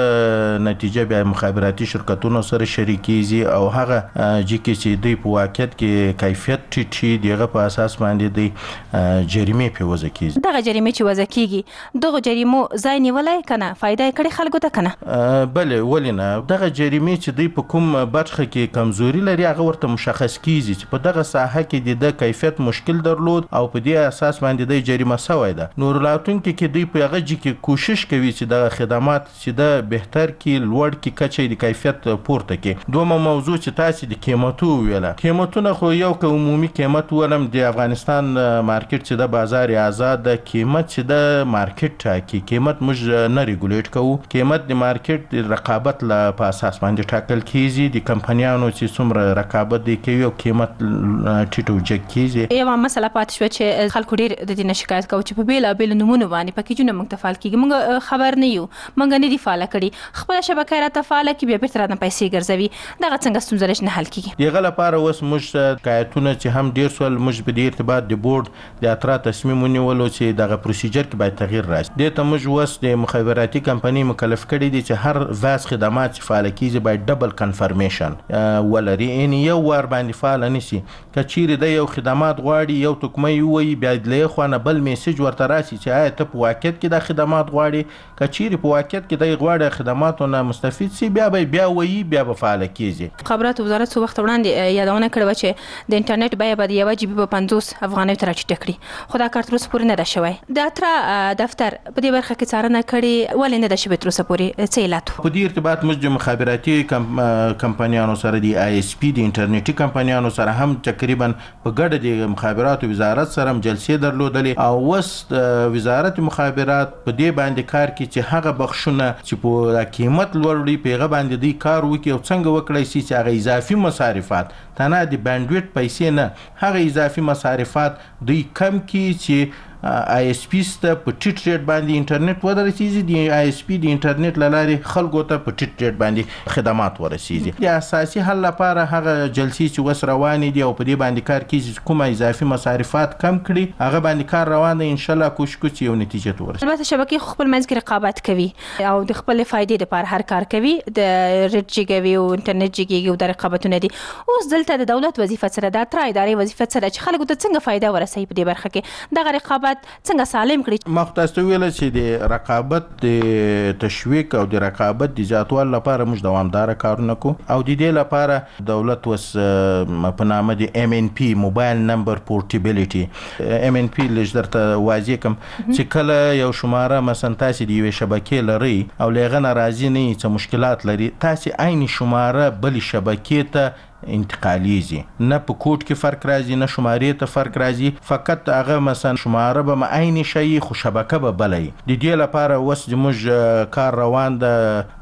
دغه نتیجه بیا مخابراتي شرکتونو سره شریکیږي او هغه چې دوی په واقعیت کې کیفیت ټیټي دغه په اساس باندې دوی جریمې په وضع کیږي. دغه جریمې چې وضع کیږي دغه جریمو ځای نیولای کنه فائدہ کړي خلکو ته کنه؟ بله ولې نه. دغه جریمې چې دوی په کوم برخه کې کمزوري لري هغه ورته مشخص کیږي چې په دغه ساحه کې د کیفیت مشکل درلود او په دې اساس باندې د جریمه شوی ده. نور راتلونکي کې دوی په هغه کې کوشش کوي چې د خدمات چې د بهتر کې لوړ کې کچې د کیفیت پورته کې. دومره موضوع چې تاسو د قیمتو ویله، قیمتونه خو یو که عمومي قیمت ولم د افغانستان مارکیټ چې د بازار آزاد د قیمت چې د مارکیټ ټاکي، قیمت موږ نه ریګولیټ کوو. قیمت د مارکیټ د رقابت له په اساس باندې ټاکل کیږي. د کمپنیانو چې څومره رقابت دی کوي او قیمت ټیټ او جګ کیږي. یو مسله پاتې شو چې خلکو ډیر د دې شکایت کوي چې په بیلابیل نمونه باندې پکیجونه موږ ته فعال کیږي. موږ خبر نه یو، موږ نه دی فعال کړي، خپل شبکه را ته فعال کی بیا بیرته نه پیسې ګرځوي. دغه څنګه ستونزه نه حل کیږي؟ دغه لپاره اوس موږ شکایتونه چې هم ډیر سول موږ په دې ارتباط د بورډ د اترا تصمیم ونیولو چې دغه پروسیجر کې باید تغییر راشي. د ته موږ اوس د مخابراتي کمپنۍ مکلف کړي دي چې هر واس خدمات چې فعال کیږي باید ډبل کنفرمیشن ولري، ان یو ور باندې فعال نشي. کچېره د یو خدمات غواړي یو تکمه وي بیا د خوانه بل میسج ورته راشي چې آیا ته په واقعیت کې د خدمات غواړي، کچېره په واقعیت کې د غواړي خدماتونه مستفید سي بیا وایي بیا به فعال کیږي. خبرات وزارت څو وخت وړاندې یادونه کړې چې د انټرنیټ بیه به د یو جی بي په 50 افغانۍ تر ټیټه کړي، خو دا کار تر اوسه پورې نه ده شوی. د اترا دفتر په دې برخه کې څارنه کړې ولې نه ده شوی تر اوسه پورې؟ څه علت په دې ارتباط موږ د مخابراتي کمپنیانو سره د آی اس پی د انټرنیټي کمپنیانو سره هم تقریبا په ګډه د مخابراتو وزارت سره جلسې درلودلې او وس وزارت مخابرات په دې باندې کار کوي چې هغه بخښونه چې په قیمت لوړ پیغه باندې دی کار وکړي او څنګه وکړي چې هغه اضافي مصارفات تنه د بانډویټ پیسې نه هغه اضافي مصارفات دوی کم کی چې آی اس پی ست په ټیټ ریټ باندې انټرنیټ ورسیږي. د آی اس پی د انټرنیټ لارې خلکو ته په ټیټ ریټ باندې خدمات ورسیږي. د اساسي حل لپاره هغه جلسې چې وس روانې دي او په دې باندې کار کیږي کوم اضافي مصارفات کم کړي هغه باندې کار روان دی. ان شاء الله کوشش کوي یو نتیجه ته ورسېږي. البته شبکې خپل منځ کې رقابت کوي او د خپل فائدې لپاره هر کار کوي، د ریټ جګوي او انټرنیټ جګوي او د رقابتونه دي. اوس دلته د دولت وظیفه سره د اترا ادارې وظیفه سره چې خلکو ته څنګه فائدہ ورسوي په دې برخه کې دغه رقابت څنګه سالم کړي؟ مختص ویل چې د رقابت د تشویق او د رقابت د زیاتوالي لپاره موږ دوامدار کارونه کوو او د دې لپاره دولت وس په نامه د ام ان پی موبایل نمبر پورټیبلیټي ام ان پی لږ درته واضح کوم چې کله یو شماره مثلا تاسو د یوې شبکې لري او لغه ناراضي نه څه مشکلات لري تاسو عین شماره بل شبکې ته انتقالیږي، نه په کوډ کې فرق راځي نه شمارې ته فرق راځي، فقط هغه مثلا شماره به عین شي خو شبکه به بلای. د دې لپاره وس زموږ کار روان ده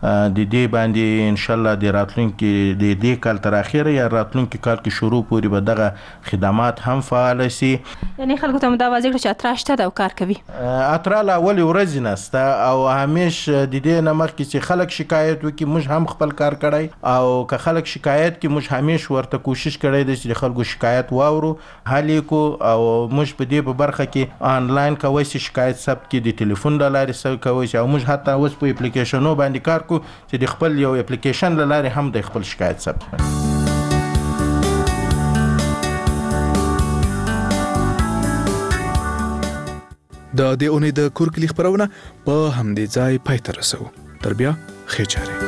د دې باندې ان شاء الله د راتلونکي د دې کال تر اخره یا راتلونکي کال کې شروع پورې به دغه خدمات هم فعال شي. یعنی خلکو ته مداوازه کړي چې اترا شته دا کار کوي. اترا لا اول ورځ نسته او همیشه د دې نمک چې خلک شکایت وکي موږ هم خپل کار کړی او که خلک شکایت کې موږ همیش ورته کوشش کړی دی چې د خلکو شکایت واورو حل یې کو او موږ په دې په برخه کې آنلاین کوی شي شکایت ثبت کړي د ټلیفون له لارې ثبت کوی شي او موږ حتی اوس په اپلیکیشنونو باندې کار کوو چې د خپل یو اپلیکیشن له لارې هم د خپل شکایت ثبت کړي. د دې اونۍ د کور کلی خبرونه په همدې ځای پای ته رسو. تر بیا ښې چارې.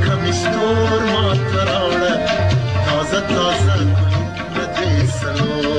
Taza taza kulübüne de salon